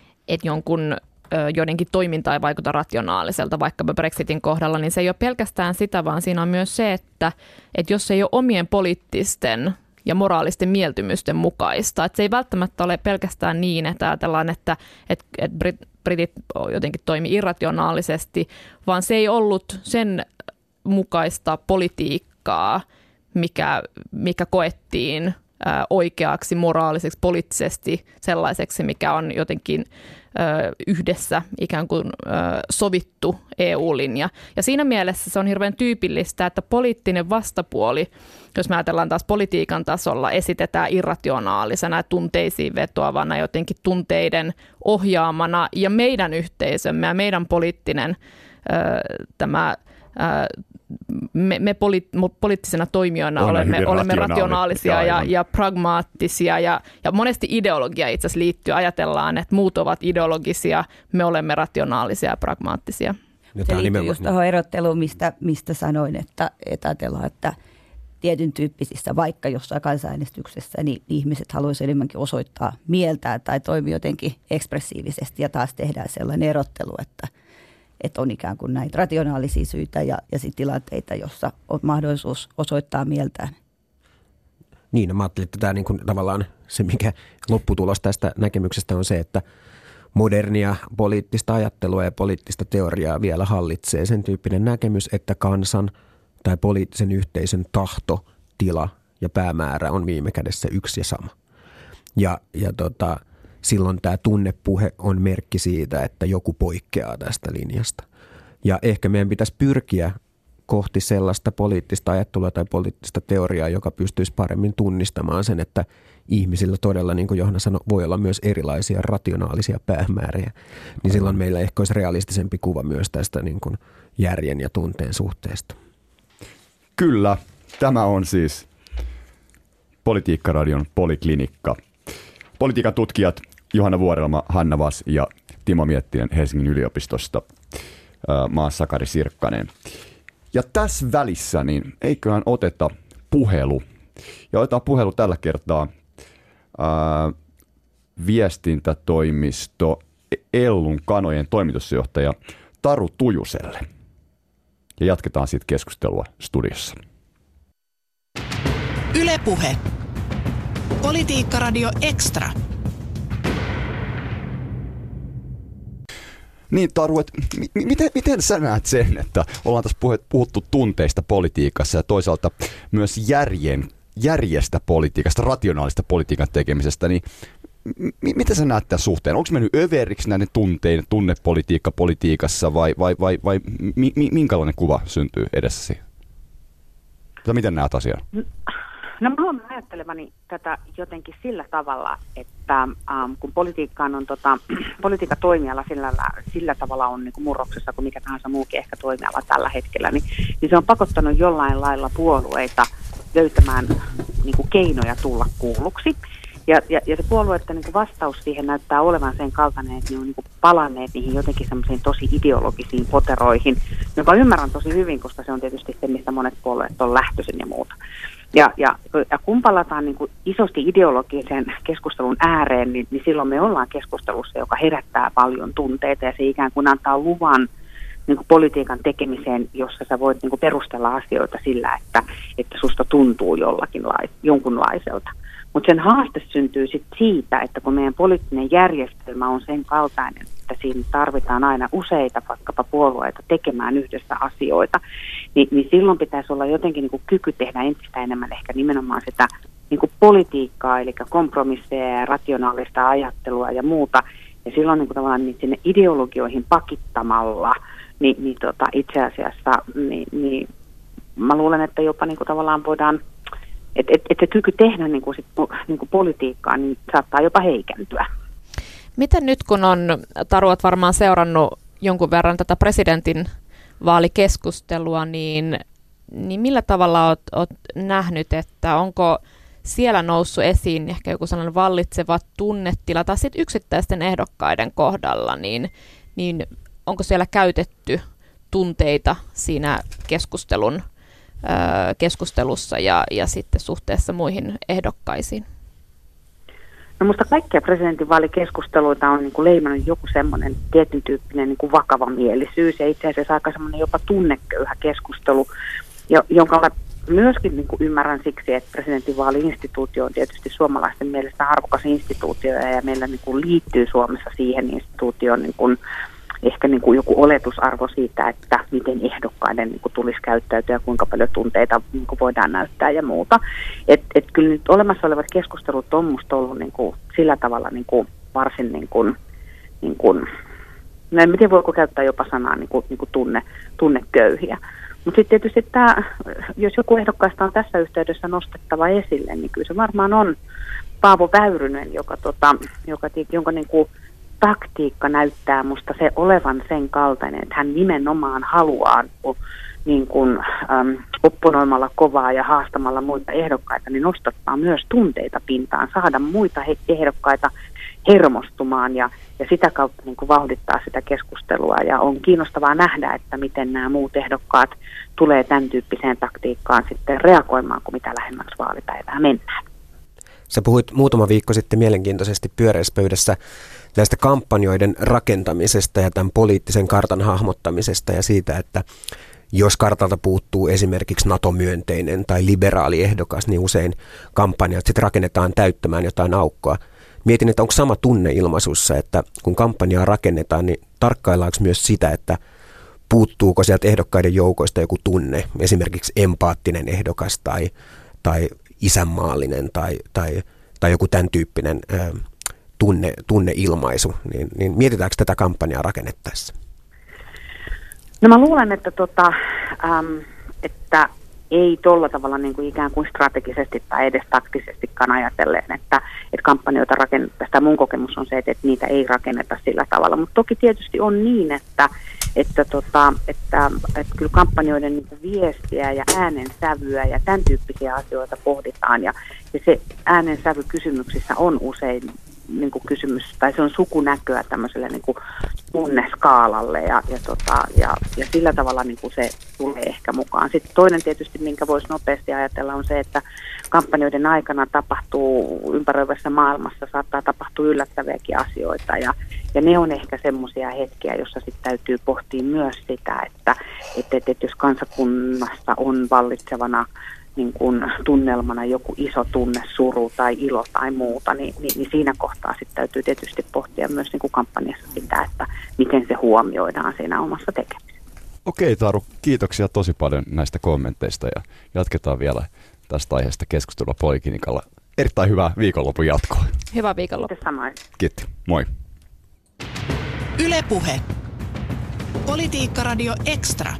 joidenkin toiminta ei vaikuta rationaaliselta, vaikkapa Brexitin kohdalla, niin se ei ole pelkästään sitä, vaan siinä on myös se, että jos ei ole omien poliittisten ja moraalisten mieltymysten mukaista. Että se ei välttämättä ole pelkästään niin, että ajatellaan, että britit jotenkin toimi irrationaalisesti, vaan se ei ollut sen mukaista politiikkaa, mikä koettiin oikeaksi, moraaliseksi, poliittisesti sellaiseksi, mikä on jotenkin yhdessä ikään kuin sovittu EU-linja. Ja siinä mielessä se on hirveän tyypillistä, että poliittinen vastapuoli, jos me ajatellaan taas politiikan tasolla, esitetään irrationaalisena ja tunteisiin vetoavana, jotenkin tunteiden ohjaamana, ja meidän yhteisömme ja meidän poliittinen me poliittisena toimijoina olemme rationaalisia ja pragmaattisia ja monesti ideologia itse asiassa liittyy. Ajatellaan, että muut ovat ideologisia, me olemme rationaalisia ja pragmaattisia. Se liittyy just tuohon erotteluun, mistä sanoin, että ajatellaan, että tietyn tyyppisissä, vaikka jossain kansanäänestyksessä, niin ihmiset haluaisivat enemmänkin osoittaa mieltään tai toimia jotenkin ekspressiivisesti, ja taas tehdään sellainen erottelu, että on ikään kuin näitä rationaalisia syitä ja sitten tilanteita, jossa on mahdollisuus osoittaa mieltään. Niin, no mä ajattelin, että tämä niin kuin tavallaan se, mikä lopputulos tästä näkemyksestä on se, että modernia poliittista ajattelua ja poliittista teoriaa vielä hallitsee sen tyyppinen näkemys, että kansan tai poliittisen yhteisön tahtotila ja päämäärä on viime kädessä yksi ja sama. Ja silloin tämä tunnepuhe on merkki siitä, että joku poikkeaa tästä linjasta. Ja ehkä meidän pitäisi pyrkiä kohti sellaista poliittista ajattelua tai poliittista teoriaa, joka pystyisi paremmin tunnistamaan sen, että ihmisillä todella, niin kuin Johanna sanoi, voi olla myös erilaisia rationaalisia päämääriä. Niin silloin meillä ehkä olisi realistisempi kuva myös tästä niin kuin järjen ja tunteen suhteesta. Kyllä, tämä on siis Politiikkaradion Poliklinikka. Politiikan tutkijat Johanna Vuorelma, Hanna Vass ja Timo Miettinen Helsingin yliopistosta, Sakari Sirkkanen. Ja tässä välissä niin eiköhän oteta puhelu. Ja otetaan puhelu tällä kertaa viestintätoimisto Ellun kanojen toimitusjohtaja Taru Tujuselle. Ja jatketaan siitä keskustelua studiossa. Yle Puhe. Politiikkaradio Extra. Niin Taru, miten sä näet sen, että ollaan tässä puhuttu tunteista politiikassa ja toisaalta myös järjestä politiikasta, rationaalista politiikan tekemisestä, niin miten sä näet tämän suhteen? Onko mennyt överiksi näiden tunnepolitiikka politiikassa vai minkälainen kuva syntyy edessäsi? Tai miten näet asian? No mä olen ajattelevani tätä jotenkin sillä tavalla, että kun politiikkaan on politiikan toimiala sillä tavalla on niin kuin murroksessa kuin mikä tahansa muukin ehkä toimiala tällä hetkellä, niin se on pakottanut jollain lailla puolueita löytämään niin kuin keinoja tulla kuulluksi. Ja se puolueiden niin kuin vastaus siihen näyttää olevan sen kaltainen, että ne on niin kuin palanneet niihin jotenkin semmoisiin tosi ideologisiin poteroihin, joka ymmärrän tosi hyvin, koska se on tietysti se, mistä monet puolueet on lähtöisin ja muuta. Ja kun palataan niin kuin isosti ideologisen keskustelun ääreen, niin silloin me ollaan keskustelussa, joka herättää paljon tunteita ja se ikään kuin antaa luvan niin kuin politiikan tekemiseen, jossa sä voit niin kuin perustella asioita sillä, että susta tuntuu jonkunlaiselta. Mutta sen haaste syntyy sitten siitä, että kun meidän poliittinen järjestelmä on sen kaltainen, että siinä tarvitaan aina useita vaikkapa puolueita tekemään yhdessä asioita, niin silloin pitäisi olla jotenkin niin kuin kyky tehdä entistä enemmän ehkä nimenomaan sitä niin kuin politiikkaa, eli kompromisseja ja rationaalista ajattelua ja muuta. Ja silloin niin kuin tavallaan niin sinne ideologioihin pakittamalla, niin itse asiassa niin mä luulen, että jopa niin kuin tavallaan voidaan, että se kyky tehdä niin kuin politiikkaa niin saattaa jopa heikentyä. Miten nyt, kun on, Taru, olet varmaan seurannut jonkun verran tätä presidentin vaalikeskustelua, niin millä tavalla olet nähnyt, että onko siellä noussut esiin ehkä joku sellainen vallitseva tunnetila, tai sitten yksittäisten ehdokkaiden kohdalla, niin onko siellä käytetty tunteita siinä keskustelussa ja sitten suhteessa muihin ehdokkaisiin? No musta kaikkia presidentinvaalikeskusteluita on niin kuin leimannut joku semmoinen tietyn tyyppinen niin kuin vakavamielisyys ja itse asiassa aika semmoinen jopa tunneköyhä keskustelu, jonka myöskin niin kuin ymmärrän siksi, että presidentinvaali-instituutio on tietysti suomalaisten mielestä arvokas instituutio ja meillä niin kuin liittyy Suomessa siihen instituutioon niin kuin ehkä niin kuin joku oletusarvo siitä, että miten ehdokkaiden niin kuin tulisi käyttäytyä ja kuinka paljon tunteita niin kuin voidaan näyttää ja muuta. Et kyllä nyt olemassa olevat keskustelut on musta ollut niin kuin sillä tavalla niin kuin varsin niin kuin, no en tiedä voiko käyttää jopa sanaa niin kuin tunneköyhiä. Mutta sitten tietysti jos joku ehdokkaista on tässä yhteydessä nostettava esille, niin kyllä se varmaan on Paavo Väyrynen, jonka niin kuin taktiikka näyttää musta se olevan sen kaltainen, että hän nimenomaan haluaa niin kuin, opponoimalla kovaa ja haastamalla muita ehdokkaita, niin nostattaa myös tunteita pintaan, saada muita ehdokkaita hermostumaan ja sitä kautta niin kuin vauhdittaa sitä keskustelua. Ja on kiinnostavaa nähdä, että miten nämä muut ehdokkaat tulee tämän tyyppiseen taktiikkaan sitten reagoimaan, kun mitä lähemmäksi vaalipäivää mennään. Sä puhuit muutama viikko sitten mielenkiintoisesti pyöreässä pöydässä näistä kampanjoiden rakentamisesta ja tämän poliittisen kartan hahmottamisesta ja siitä, että jos kartalta puuttuu esimerkiksi NATO-myönteinen tai liberaali ehdokas, niin usein kampanjat sitten rakennetaan täyttämään jotain aukkoa. Mietin, että onko sama tunne ilmaisussa, että kun kampanjaa rakennetaan, niin tarkkaillaanko myös sitä, että puuttuuko sieltä ehdokkaiden joukoista joku tunne, esimerkiksi empaattinen ehdokas tai isänmaallinen tai joku tämän tyyppinen tunneilmaisu, niin mietitäänkö tätä kampanjaa rakennettaessa? No mä luulen, että ei tuolla tavalla niin kuin ikään kuin strategisesti tai edes taktisestikaan ajatellen, että kampanjoita rakennettaisiin. Tai mun kokemus on se, että niitä ei rakenneta sillä tavalla. Mutta toki tietysti on niin, että kyllä kampanjoiden niin kuin viestiä ja äänensävyä ja tämän tyyppisiä asioita pohditaan. Ja se äänensävy kysymyksissä on usein niin kuin kysymys, tai se on sukunäköä tämmöiselle niin kuin tunneskaalalle ja sillä tavalla niin kuin se tulee ehkä mukaan. Sitten toinen tietysti, minkä voisi nopeasti ajatella, on se, että kampanjoiden aikana tapahtuu ympäröivässä maailmassa, saattaa tapahtua yllättäviäkin asioita ja ne on ehkä semmoisia hetkiä, jossa sitten täytyy pohtia myös sitä, että jos kansakunnassa on vallitsevana niin kuin tunnelmana joku iso tunne, suru tai ilo tai muuta, niin siinä kohtaa sitten täytyy tietysti pohtia myös niin kuin kampanjassa sitä, että miten se huomioidaan siinä omassa tekemisessä. Okei, Taru, kiitoksia tosi paljon näistä kommenteista ja jatketaan vielä tästä aiheesta keskustelua Poliklinikalla. Erittäin hyvää viikonlopun jatkoa. Hyvää viikonloppua. Kiitos. Moi. Yle Puhe. Politiikkaradio Extra.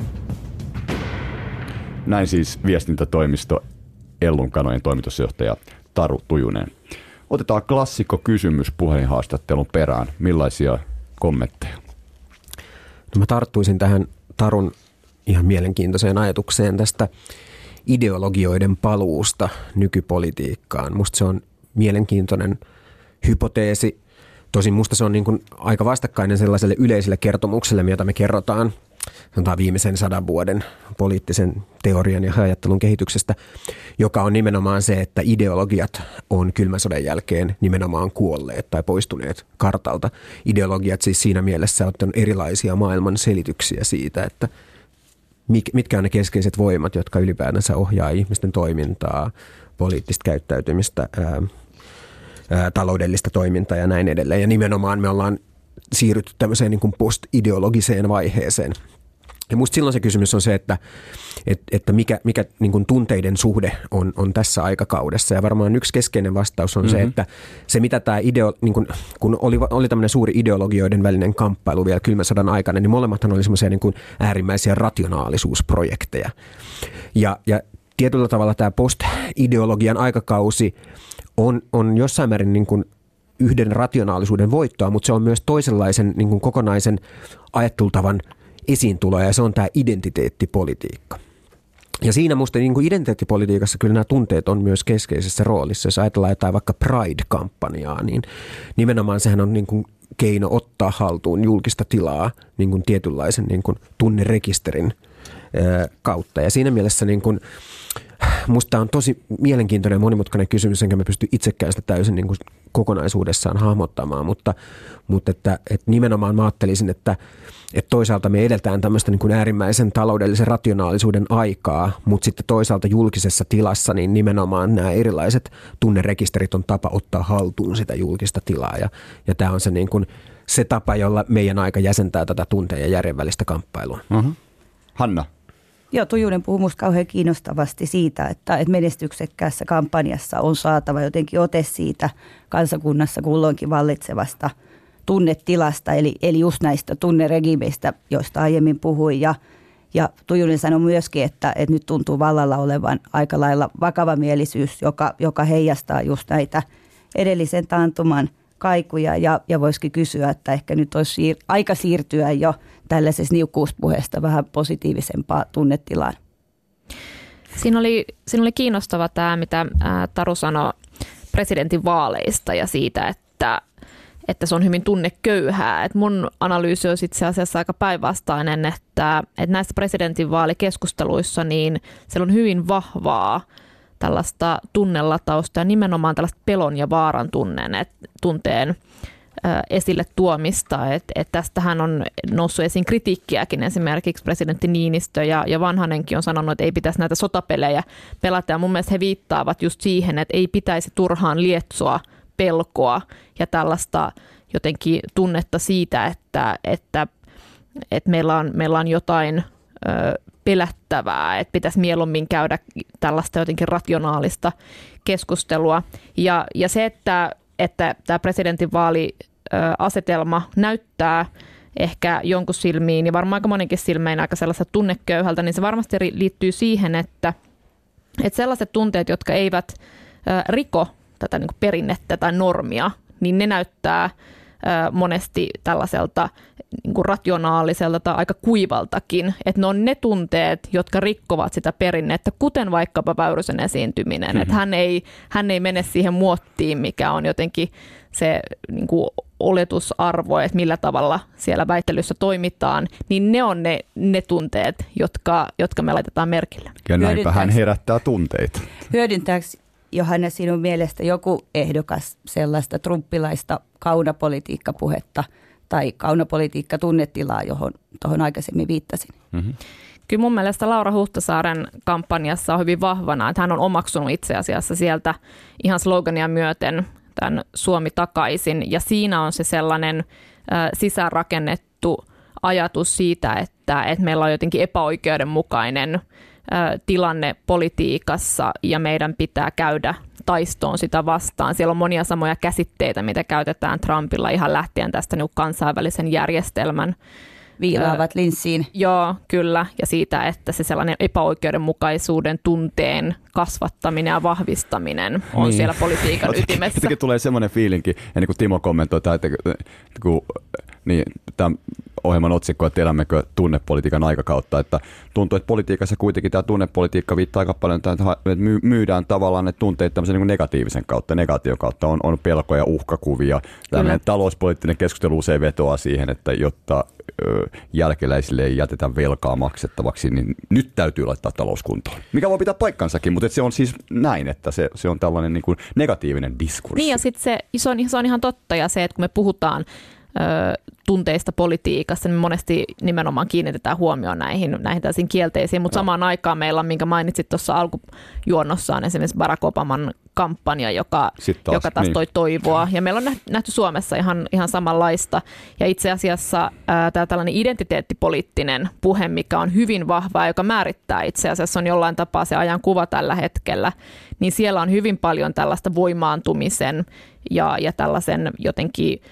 Näin siis viestintätoimisto Ellun kanojen toimitusjohtaja Taru Tujunen. Otetaan klassikko kysymys puhelinhaastattelun perään. Millaisia kommentteja? No mä tarttuisin tähän Tarun ihan mielenkiintoiseen ajatukseen tästä ideologioiden paluusta nykypolitiikkaan. Musta se on mielenkiintoinen hypoteesi. Tosin musta se on niin kuin aika vastakkainen sellaiselle yleiselle kertomukselle, jota me kerrotaan viimeisen 100 vuoden poliittisen teorian ja ajattelun kehityksestä, joka on nimenomaan se, että ideologiat on kylmän sodan jälkeen nimenomaan kuolleet tai poistuneet kartalta. Ideologiat siis siinä mielessä on erilaisia maailman selityksiä siitä, että mitkä on ne keskeiset voimat, jotka ylipäätänsä ohjaa ihmisten toimintaa, poliittista käyttäytymistä, taloudellista toimintaa ja näin edelleen. Ja nimenomaan me ollaan siirrytty tämmöiseen niin kuin post-ideologiseen vaiheeseen. Ja musta silloin se kysymys on se, että mikä niin kuin tunteiden suhde on tässä aikakaudessa. Ja varmaan yksi keskeinen vastaus on se, että se mitä tämä niin kun oli tämmöinen suuri ideologioiden välinen kamppailu vielä kylmän sodan aikana, niin molemmathan oli semmoisia niin kuin äärimmäisiä rationaalisuusprojekteja. Ja tietyllä tavalla tämä post-ideologian aikakausi on jossain määrin niin kuin yhden rationaalisuuden voittoa, mutta se on myös toisenlaisen niin kuin kokonaisen ajattelutavan esiintuloa, ja se on tämä identiteettipolitiikka. Ja siinä musta niin kuin identiteettipolitiikassa kyllä nämä tunteet on myös keskeisessä roolissa. Jos ajatellaan jotain vaikka Pride-kampanjaa, niin nimenomaan sehän on niin kuin keino ottaa haltuun julkista tilaa niin kuin tietynlaisen niin kuin tunnerekisterin kautta. Ja siinä mielessä niin kuin musta on tosi mielenkiintoinen ja monimutkainen kysymys, enkä mä pysty itsekään sitä täysin niin kuin kokonaisuudessaan hahmottamaan, mutta että nimenomaan mä ajattelisin, että toisaalta me eletään tämmöistä niin kuin äärimmäisen taloudellisen rationaalisuuden aikaa, mutta sitten toisaalta julkisessa tilassa niin nimenomaan nämä erilaiset tunnerekisterit on tapa ottaa haltuun sitä julkista tilaa, ja tämä on se, niin kuin, se tapa, jolla meidän aika jäsentää tätä tunteen ja järjen välistä kamppailua. Uh-huh. Hanna? Joo, Tujunen puhui musta kauhean kiinnostavasti siitä, että menestyksekkäässä kampanjassa on saatava jotenkin ote siitä kansakunnassa kulloinkin vallitsevasta tunnetilasta, eli just näistä tunneregimeistä, joista aiemmin puhuin. Ja Tujunen sanoi myöskin, että nyt tuntuu vallalla olevan aika lailla vakavamielisyys, joka heijastaa just näitä edellisen taantuman kaikuja, ja voisikin kysyä, että ehkä nyt olisi aika siirtyä jo tällaisessa niukkuuspuheesta vähän positiivisempaan tunnetilaan. Siinä oli kiinnostava tämä, mitä Taru sanoi presidentin vaaleista ja siitä, että se on hyvin tunneköyhää. Et mun analyysi on itse asiassa aika päinvastainen, että näissä presidentinvaalikeskusteluissa niin siellä on hyvin vahvaa tällaista tunnelatausta ja nimenomaan tällaista pelon ja vaaran tunteen esille tuomista. Et tästähän on noussut esiin kritiikkiäkin, esimerkiksi presidentti Niinistö ja Vanhanenkin on sanonut, että ei pitäisi näitä sotapelejä pelata. Ja mun mielestä he viittaavat just siihen, että ei pitäisi turhaan lietsoa pelkoa ja tällaista jotenkin tunnetta siitä, että meillä on jotain pelättävää, että pitäisi mieluummin käydä tällaista jotenkin rationaalista keskustelua. Ja se, että tämä presidentinvaaliasetelma näyttää ehkä jonkun silmiin ja varmaan aika monenkin silmiin aika sellaista tunneköyhältä, niin se varmasti liittyy siihen, että sellaiset tunteet, jotka eivät riko tätä niin kuin perinnettä tai normia, niin ne näyttää monesti tällaiselta niin kuin rationaaliselta tai aika kuivaltakin, että ne on ne tunteet, jotka rikkovat sitä perinnettä, kuten vaikkapa Väyrysen esiintyminen, että hän ei mene siihen muottiin, mikä on jotenkin se niin kuin oletusarvo, että millä tavalla siellä väittelyssä toimitaan, niin ne on ne tunteet, jotka me laitetaan merkille. Ja näinpä hän herättää tunteita. Hyödyntääkö, Johanna, sinun mielestä joku ehdokas sellaista trumpilaista kaunapolitiikkapuhetta tai kaunapolitiikkatunnetilaa, johon tuohon aikaisemmin viittasin? Mm-hmm. Kyllä mun mielestä Laura Huhtasaaren kampanjassa on hyvin vahvana, että hän on omaksunut itse asiassa sieltä ihan slogania myöten tämän Suomi takaisin. Ja siinä on se sellainen sisäänrakennettu ajatus siitä, että meillä on jotenkin epäoikeudenmukainen tilanne politiikassa ja meidän pitää käydä taistoon sitä vastaan. Siellä on monia samoja käsitteitä, mitä käytetään Trumpilla ihan lähtien tästä kansainvälisen järjestelmän. Viilaavat linssiin. Joo, kyllä. Ja siitä, että se sellainen epäoikeudenmukaisuuden tunteen kasvattaminen ja vahvistaminen on niin siellä politiikan ytimessä. Jotenkin tulee semmoinen fiilinki, ja niin kuin Timo kommentoi, että kun tämä ohjelman otsikko, että elämmekö tunnepolitiikan aikakautta, että tuntuu, että politiikassa kuitenkin tämä tunnepolitiikka viittaa aika paljon, että myydään tavallaan ne tunteet tämmöisen niin kuin negatiivisen kautta, negaation kautta, on pelkoja, uhkakuvia. Tällainen talouspoliittinen keskustelu usein vetoaa siihen, että jotta jälkeläisille ei jätetä velkaa maksettavaksi, niin nyt täytyy laittaa talouskuntoon. Mikä voi pitää paikkansakin, mutta se on siis näin, että se on tällainen niin kuin negatiivinen diskurssi. Niin ja sitten se on ihan totta ja se, että kun me puhutaan tunteista politiikassa, niin me monesti nimenomaan kiinnitetään huomioon näihin tällaisiin kielteisiin, mutta samaan aikaan meillä on, minkä mainitsit tuossa alkujuonnossaan, esimerkiksi Barack Obaman kampanja, joka taas toi toivoa. Ja meillä on nähty Suomessa ihan samanlaista. Ja itse asiassa tämä tällainen identiteettipoliittinen puhe, mikä on hyvin vahva, joka määrittää itse asiassa on jollain tapaa se ajan kuva tällä hetkellä, niin siellä on hyvin paljon tällaista voimaantumisen ja tällaisen jotenkin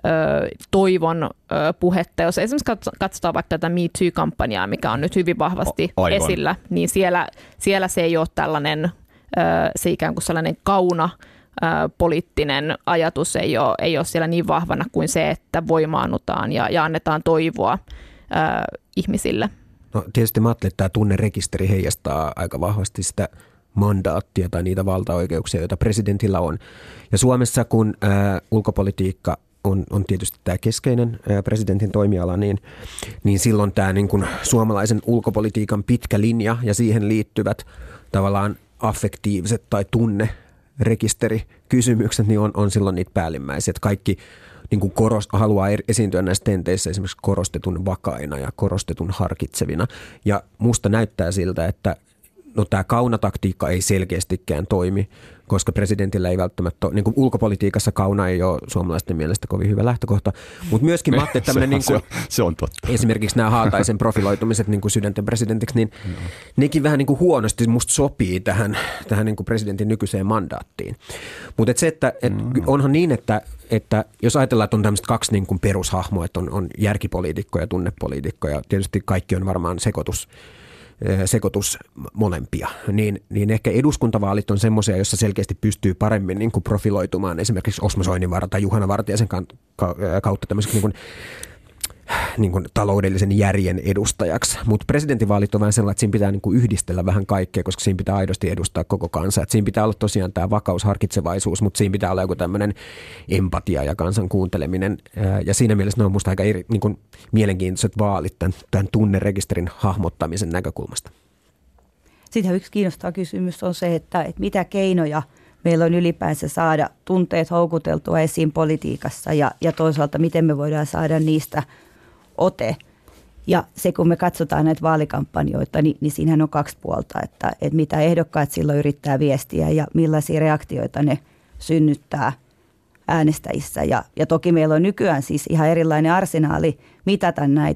toivon puhetta. Jos esimerkiksi katsotaan vaikka tätä Me Too-kampanjaa, mikä on nyt hyvin vahvasti esillä, niin siellä se ei ole tällainen, se ikään kuin sellainen kauna poliittinen ajatus ei ole siellä niin vahvana kuin se, että voimaannutaan ja annetaan toivoa ihmisille. No tietysti mä ajattelen, että tämä tunnerekisteri heijastaa aika vahvasti sitä mandaattia tai niitä valtaoikeuksia, joita presidentillä on. Ja Suomessa, kun ulkopolitiikka on tietysti tämä keskeinen presidentin toimiala, niin silloin tämä niin kuin suomalaisen ulkopolitiikan pitkä linja ja siihen liittyvät tavallaan affektiiviset tai tunnerekisterikysymykset niin on silloin niitä päällimmäisiä. Että kaikki niin kuin haluaa esiintyä näissä tenteissä esimerkiksi korostetun vakaina ja korostetun harkitsevina. Ja musta näyttää siltä, että tämä kaunataktiikka ei selkeästikään toimi, koska presidentillä ei välttämättä ole, niin kuin ulkopolitiikassa kauna ei ole suomalaisten mielestä kovin hyvä lähtökohta, mutta myöskin Matti, tämmöinen se on totta. Esimerkiksi nämä Haataisen profiloitumiset niin kuin sydänten presidentiksi, niin nekin vähän niin kuin huonosti musta sopii tähän niin kuin presidentin nykyiseen mandaattiin. Mutta se, että onhan niin, että jos ajatellaan, että on tämmöiset kaksi niin kuin perushahmoa, että on järkipoliitikko ja tunnepoliitikko ja tietysti kaikki on varmaan sekoitus molempia, niin ehkä eduskuntavaalit on semmoisia, jossa selkeästi pystyy paremmin niin kuin profiloitumaan esimerkiksi Osmo Soininvaara tai Juhana Vartiaisen kautta tämmöiseksi niin kuin taloudellisen järjen edustajaksi. Mutta presidentinvaalit on vähän sellainen, että siinä pitää niin kuin yhdistellä vähän kaikkea, koska siinä pitää aidosti edustaa koko kansa. Et siinä pitää olla tosiaan tämä vakaus, harkitsevaisuus, mutta siinä pitää olla joku tämmöinen empatia ja kansan kuunteleminen. Ja siinä mielessä ne on musta aika niin kuin mielenkiintoiset vaalit tämän tunnerekisterin hahmottamisen näkökulmasta. Sitten yksi kiinnostava kysymys on se, että mitä keinoja meillä on ylipäänsä saada tunteet houkuteltua esiin politiikassa ja toisaalta miten me voidaan saada niistä ote. Ja se, kun me katsotaan näitä vaalikampanjoita, niin siinähän on kaksi puolta, että mitä ehdokkaat silloin yrittää viestiä ja millaisia reaktioita ne synnyttää äänestäjissä. Ja toki meillä on nykyään siis ihan erilainen arsenaali mitata näitä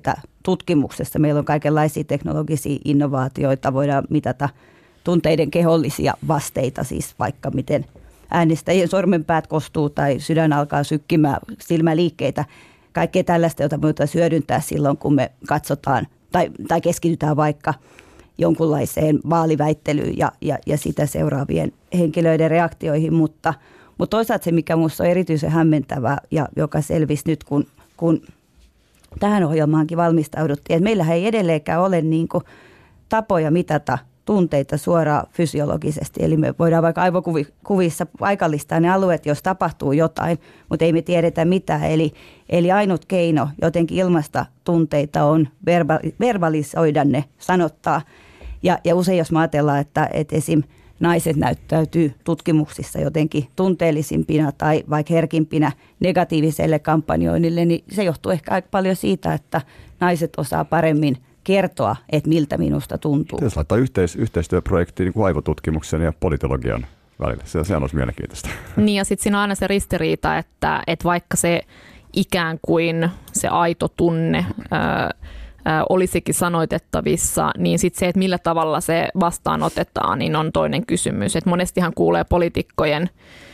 tutkimuksessa. Meillä on kaikenlaisia teknologisia innovaatioita, voidaan mitata tunteiden kehollisia vasteita, siis vaikka miten äänestäjien sormenpäät kostuu tai sydän alkaa sykkimään, silmäliikkeitä. Kaikkea tällaista, jota voitaisiin hyödyntää silloin, kun me katsotaan tai keskitytään vaikka jonkunlaiseen vaaliväittelyyn ja sitä seuraavien henkilöiden reaktioihin. Mutta toisaalta se, mikä minusta on erityisen hämmentävää ja joka selvisi nyt, kun tähän ohjelmaankin valmistauduttiin, että meillähän ei edelleenkään ole niin kuin tapoja mitata tunteita suoraan fysiologisesti. Eli me voidaan vaikka aivokuvissa paikallistaa ne alueet, jos tapahtuu jotain, mutta ei me tiedetä mitään. Eli ainut keino jotenkin ilmaista tunteita on verbalisoida ne, sanottaa. Ja usein jos me ajatellaan, että esim. Naiset näyttäytyy tutkimuksissa jotenkin tunteellisimpina tai vaikka herkimpinä negatiiviselle kampanjoinnille, niin se johtuu ehkä aika paljon siitä, että naiset osaa paremmin kertoa, että miltä minusta tuntuu. Jos laittaa yhteistyöprojekti niin kuin aivotutkimuksen ja politologian välillä, se on mielenkiintoista. Niin ja sitten siinä on aina se ristiriita, että vaikka se ikään kuin se aito tunne olisikin sanoitettavissa, niin sitten se, että millä tavalla se vastaanotetaan, niin on toinen kysymys. Et monestihan kuulee poliitikkojen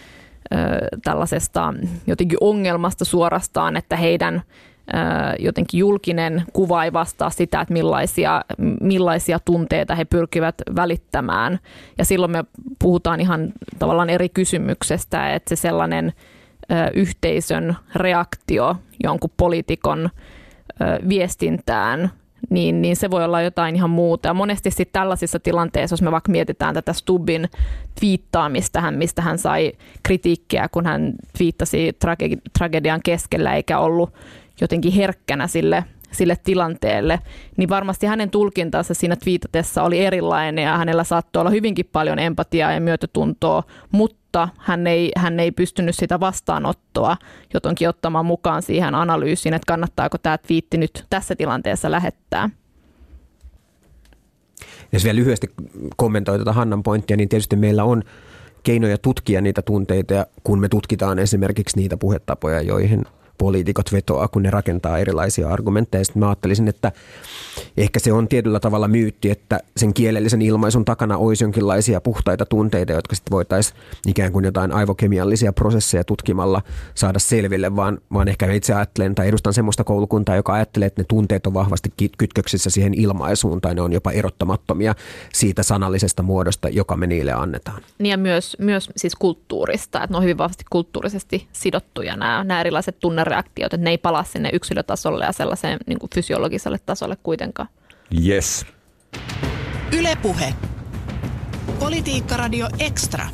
tällaisesta jotenkin ongelmasta suorastaan, että heidän jotenkin julkinen kuva ei vastaa sitä, että millaisia tunteita he pyrkivät välittämään. Ja silloin me puhutaan ihan tavallaan eri kysymyksestä, että se sellainen yhteisön reaktio jonkun poliitikon viestintään, niin se voi olla jotain ihan muuta. Ja monesti sitten tällaisissa tilanteissa, jos me vaikka mietitään tätä Stubbin twiittaamista, mistä hän sai kritiikkiä, kun hän twiittasi tragedian keskellä eikä ollut jotenkin herkkänä sille tilanteelle, niin varmasti hänen tulkintansa siinä twiitatessa oli erilainen ja hänellä saattoi olla hyvinkin paljon empatiaa ja myötätuntoa, mutta hän ei pystynyt sitä vastaanottoa jotenkin ottamaan mukaan siihen analyysiin, että kannattaako tämä twiitti nyt tässä tilanteessa lähettää. Jos vielä lyhyesti kommentoi tätä Hannan pointtia, niin tietysti meillä on keinoja tutkia niitä tunteita, kun me tutkitaan esimerkiksi niitä puhetapoja, joihin poliitikot vetoaa, kun ne rakentaa erilaisia argumentteja. Sitten mä ajattelisin, että ehkä se on tietyllä tavalla myytti, että sen kielellisen ilmaisun takana olisi jonkinlaisia puhtaita tunteita, jotka sitten voitaisiin ikään kuin jotain aivokemiallisia prosesseja tutkimalla saada selville, vaan ehkä itse ajattelen tai edustan semmoista koulukuntaa, joka ajattelee, että ne tunteet on vahvasti kytköksissä siihen ilmaisuun tai ne on jopa erottamattomia siitä sanallisesta muodosta, joka me niille annetaan. Niin ja myös siis kulttuurista, että ne on hyvin vahvasti kulttuurisesti sidottuja nämä erilaiset tunnereaktiot, että ne ei palaa sinne yksilötasolle ja sellaiseen niin kuin fysiologiselle tasolle kuitenkaan. Yes. Yle Puhe. Politiikkaradio Extra.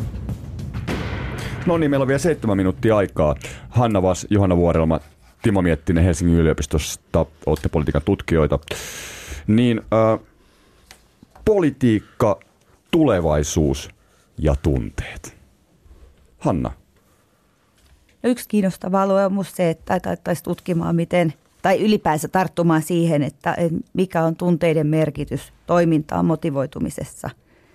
No niin, meillä on vielä 7 minuuttia aikaa. Hanna Vass, Johanna Vuorelma, Timo Miettinen Helsingin yliopistosta, olette politiikan tutkijoita. Niin, politiikka, tulevaisuus ja tunteet. Hanna. Yksi kiinnostava alue on minusta se, että taitaisi tutkimaan tai ylipäänsä tarttumaan siihen, että mikä on tunteiden merkitys toimintaan motivoitumisessa.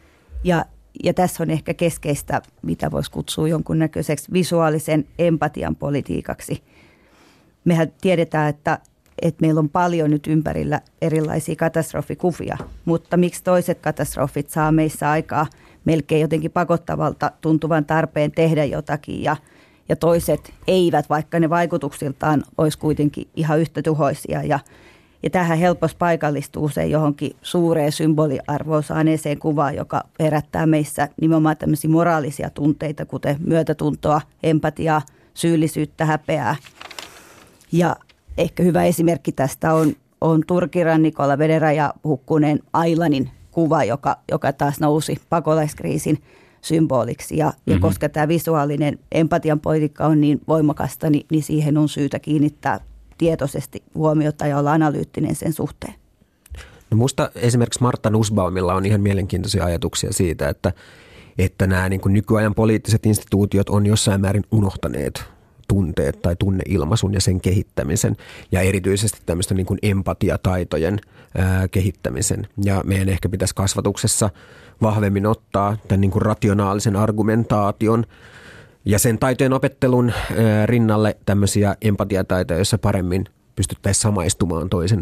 Ja tässä on ehkä keskeistä, mitä voisi kutsua jonkunnäköiseksi visuaalisen empatian politiikaksi. Mehän tiedetään, että meillä on paljon nyt ympärillä erilaisia katastrofikuvia, mutta miksi toiset katastrofit saa meissä aikaa melkein jotenkin pakottavalta tuntuvan tarpeen tehdä jotakin ja toiset eivät, vaikka ne vaikutuksiltaan olisi kuitenkin ihan yhtä tuhoisia. Ja tähän helposti paikallistuu se johonkin suureen symboliarvoon saaneeseen kuvaan, joka herättää meissä nimenomaan tämmöisiä moraalisia tunteita, kuten myötätuntoa, empatiaa, syyllisyyttä, häpeää. Ja ehkä hyvä esimerkki tästä on Turkin rannikolla vedenraja hukkuneen Aylan'in kuva, joka taas nousi pakolaiskriisin symboliksi. Ja koska tämä visuaalinen empatian politiikka on niin voimakasta, niin siihen on syytä kiinnittää tietoisesti huomiota ja olla analyyttinen sen suhteen. No musta esimerkiksi Martha Nussbaumilla on ihan mielenkiintoisia ajatuksia siitä, että nämä niin kuin nykyajan poliittiset instituutiot on jossain määrin unohtaneet tunteet tai tunneilmaisun ja sen kehittämisen ja erityisesti tämmöistä niin kuin empatiataitojen kehittämisen. Ja meidän ehkä pitäisi kasvatuksessa vahvemmin ottaa tämän niin kuin rationaalisen argumentaation ja sen taitojen opettelun rinnalle tämmöisiä empatiataitoja, joissa paremmin pystyttäisiin samaistumaan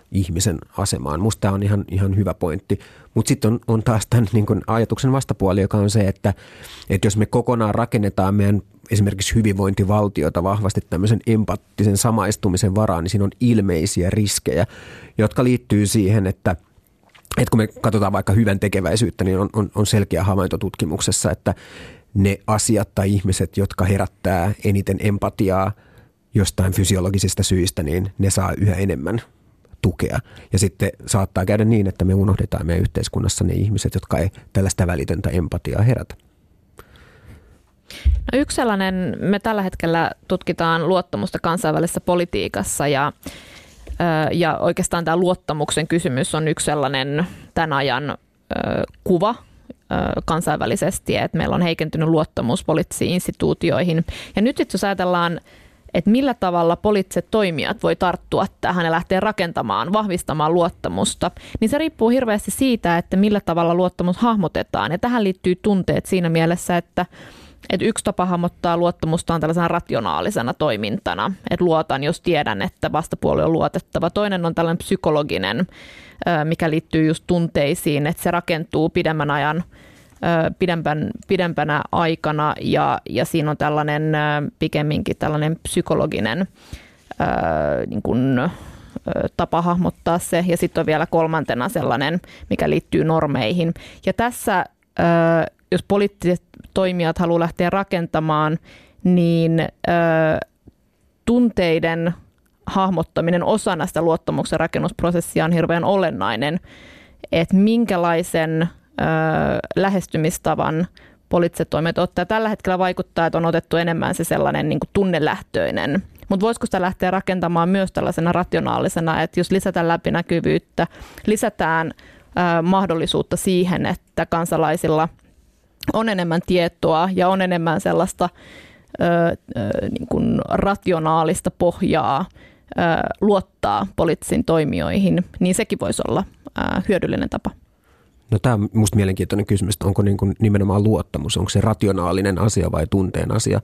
ihmisen asemaan. Musta tämä on ihan hyvä pointti. Mutta sitten on taas tämän niin kun ajatuksen vastapuoli, joka on se, että jos me kokonaan rakennetaan meidän esimerkiksi hyvinvointivaltiota vahvasti tämmöisen empaattisen samaistumisen varaan, niin siinä on ilmeisiä riskejä, jotka liittyy siihen, että kun me katsotaan vaikka hyvän tekeväisyyttä, niin on selkeä havainto tutkimuksessa, että ne asiat tai ihmiset, jotka herättää eniten empatiaa jostain fysiologisista syistä, niin ne saa yhä enemmän tukea. Ja sitten saattaa käydä niin, että me unohdetaan meidän yhteiskunnassa ne ihmiset, jotka ei tällaista välitöntä empatiaa herätä. No yksi sellainen, me tällä hetkellä tutkitaan luottamusta kansainvälisessä politiikassa ja oikeastaan tämä luottamuksen kysymys on yksi sellainen tämän ajan kuva kansainvälisesti, että meillä on heikentynyt luottamus poliittisiin instituutioihin. Ja nyt jos ajatellaan, että millä tavalla poliittiset toimijat voi tarttua tähän ja lähteä rakentamaan, vahvistamaan luottamusta, niin se riippuu hirveästi siitä, että millä tavalla luottamus hahmotetaan. Ja tähän liittyy tunteet siinä mielessä, että yksi tapa hahmottaa luottamusta on tällaisena rationaalisena toimintana, että luotan, jos tiedän, että vastapuoli on luotettava. Toinen on tällainen psykologinen, mikä liittyy just tunteisiin, että se rakentuu pidempänä aikana ja siinä on tällainen pikemminkin tällainen psykologinen niin kuin, tapa hahmottaa se. Ja sitten on vielä kolmantena sellainen, mikä liittyy normeihin. Ja tässä, jos poliittiset toimijat haluaa lähteä rakentamaan, niin tunteiden hahmottaminen osana sitä luottamuksen rakennusprosessia on hirveän olennainen, että minkälaisen lähestymistavan poliittiset toimijat ottaa. Tällä hetkellä vaikuttaa, että on otettu enemmän se sellainen niin kuin tunnelähtöinen. Mutta voisiko sitä lähteä rakentamaan myös tällaisena rationaalisena, että jos lisätään läpinäkyvyyttä, lisätään mahdollisuutta siihen, että kansalaisilla on enemmän tietoa ja on enemmän sellaista niin kuin rationaalista pohjaa luottaa poliittisiin toimijoihin, niin sekin voisi olla hyödyllinen tapa. No tämä on minusta mielenkiintoinen kysymys, että onko niin kuin nimenomaan luottamus, onko se rationaalinen asia vai tunteen asia.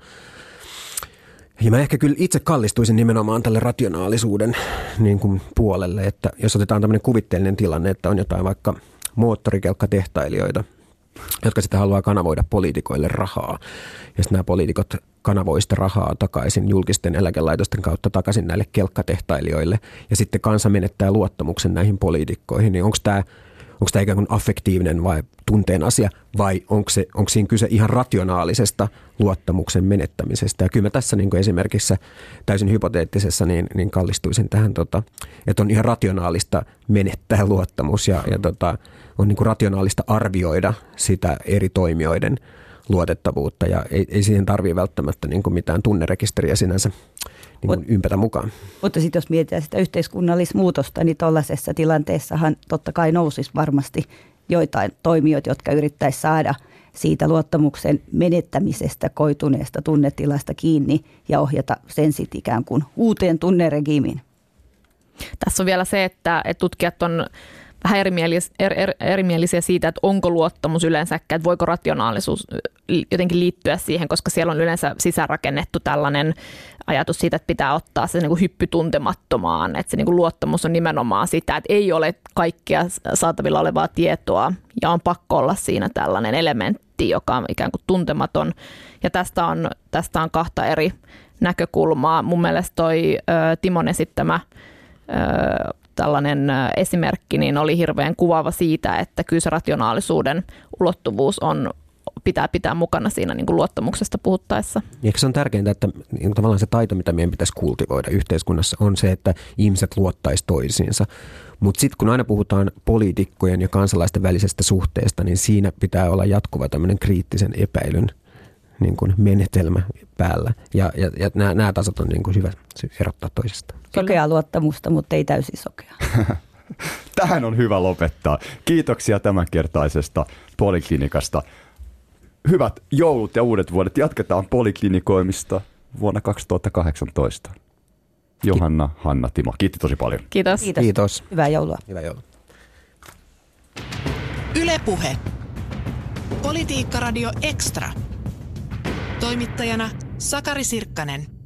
Ja mä ehkä kyllä itse kallistuisin nimenomaan tälle rationaalisuuden niin kuin puolelle, että jos otetaan tämmöinen kuvitteellinen tilanne, että on jotain vaikka moottorikelkkatehtailijoita, jotka sitten haluaa kanavoida poliitikoille rahaa. Ja sitten nämä poliitikot kanavoi sitä rahaa takaisin julkisten eläkelaitosten kautta takaisin näille kelkkatehtailijoille. Ja sitten kansa menettää luottamuksen näihin poliitikkoihin. Niin onko tämä ikään kuin affektiivinen vai tunteen asia vai onko siinä kyse ihan rationaalisesta luottamuksen menettämisestä. Ja kyllä mä tässä niin kuin esimerkissä täysin hypoteettisessa niin kallistuisin tähän, että on ihan rationaalista menettää luottamus ja on niin kuin rationaalista arvioida sitä eri toimijoiden luotettavuutta ja ei siihen tarvitse välttämättä niin kuin mitään tunnerekisteriä sinänsä niin ympätä mukaan. Mutta sitten jos mietitään sitä yhteiskunnallista muutosta, niin tuollaisessa tilanteessahan totta kai nousisi varmasti joitain toimijoita, jotka yrittäisi saada siitä luottamuksen menettämisestä koituneesta tunnetilasta kiinni ja ohjata sen sitten ikään kuin uuteen tunneregiimiin. Tässä on vielä se, että tutkijat on vähän erimielisiä siitä, että onko luottamus yleensäkään, että voiko rationaalisuus jotenkin liittyä siihen, koska siellä on yleensä sisäänrakennettu tällainen ajatus siitä, että pitää ottaa se niin kuin hyppy tuntemattomaan, että se niin kuin luottamus on nimenomaan sitä, että ei ole kaikkea saatavilla olevaa tietoa ja on pakko olla siinä tällainen elementti, joka on ikään kuin tuntematon ja tästä on kahta eri näkökulmaa. Mun mielestä toi Timon esittämä tällainen esimerkki niin oli hirveän kuvaava siitä, että kyllä se rationaalisuuden ulottuvuus pitää mukana siinä niin kuin luottamuksesta puhuttaessa. Eikö se on tärkeintä, että niin tavallaan se taito, mitä meidän pitäisi kultivoida yhteiskunnassa, on se, että ihmiset luottaisi toisiinsa. Mutta sitten kun aina puhutaan poliitikkojen ja kansalaisten välisestä suhteesta, niin siinä pitää olla jatkuva tämmöinen kriittisen epäilyn niin kuin menetelmä päällä. Ja nämä tasot on niin kuin hyvä erottaa toisistaan. Sokeaa luottamusta, mutta ei täysin sokeaa. Tähän on hyvä lopettaa. Kiitoksia tämänkertaisesta Poliklinikasta. Hyvät joulut ja uudet vuodet. Jatketaan poliklinikoimista vuonna 2018. Johanna, Hanna, Timo. Kiitos tosi paljon. Kiitos. Hyvää joulua. Hyvää joulua. Yle Puhe. Politiikkaradio Extra. Toimittajana Sakari Sirkkanen.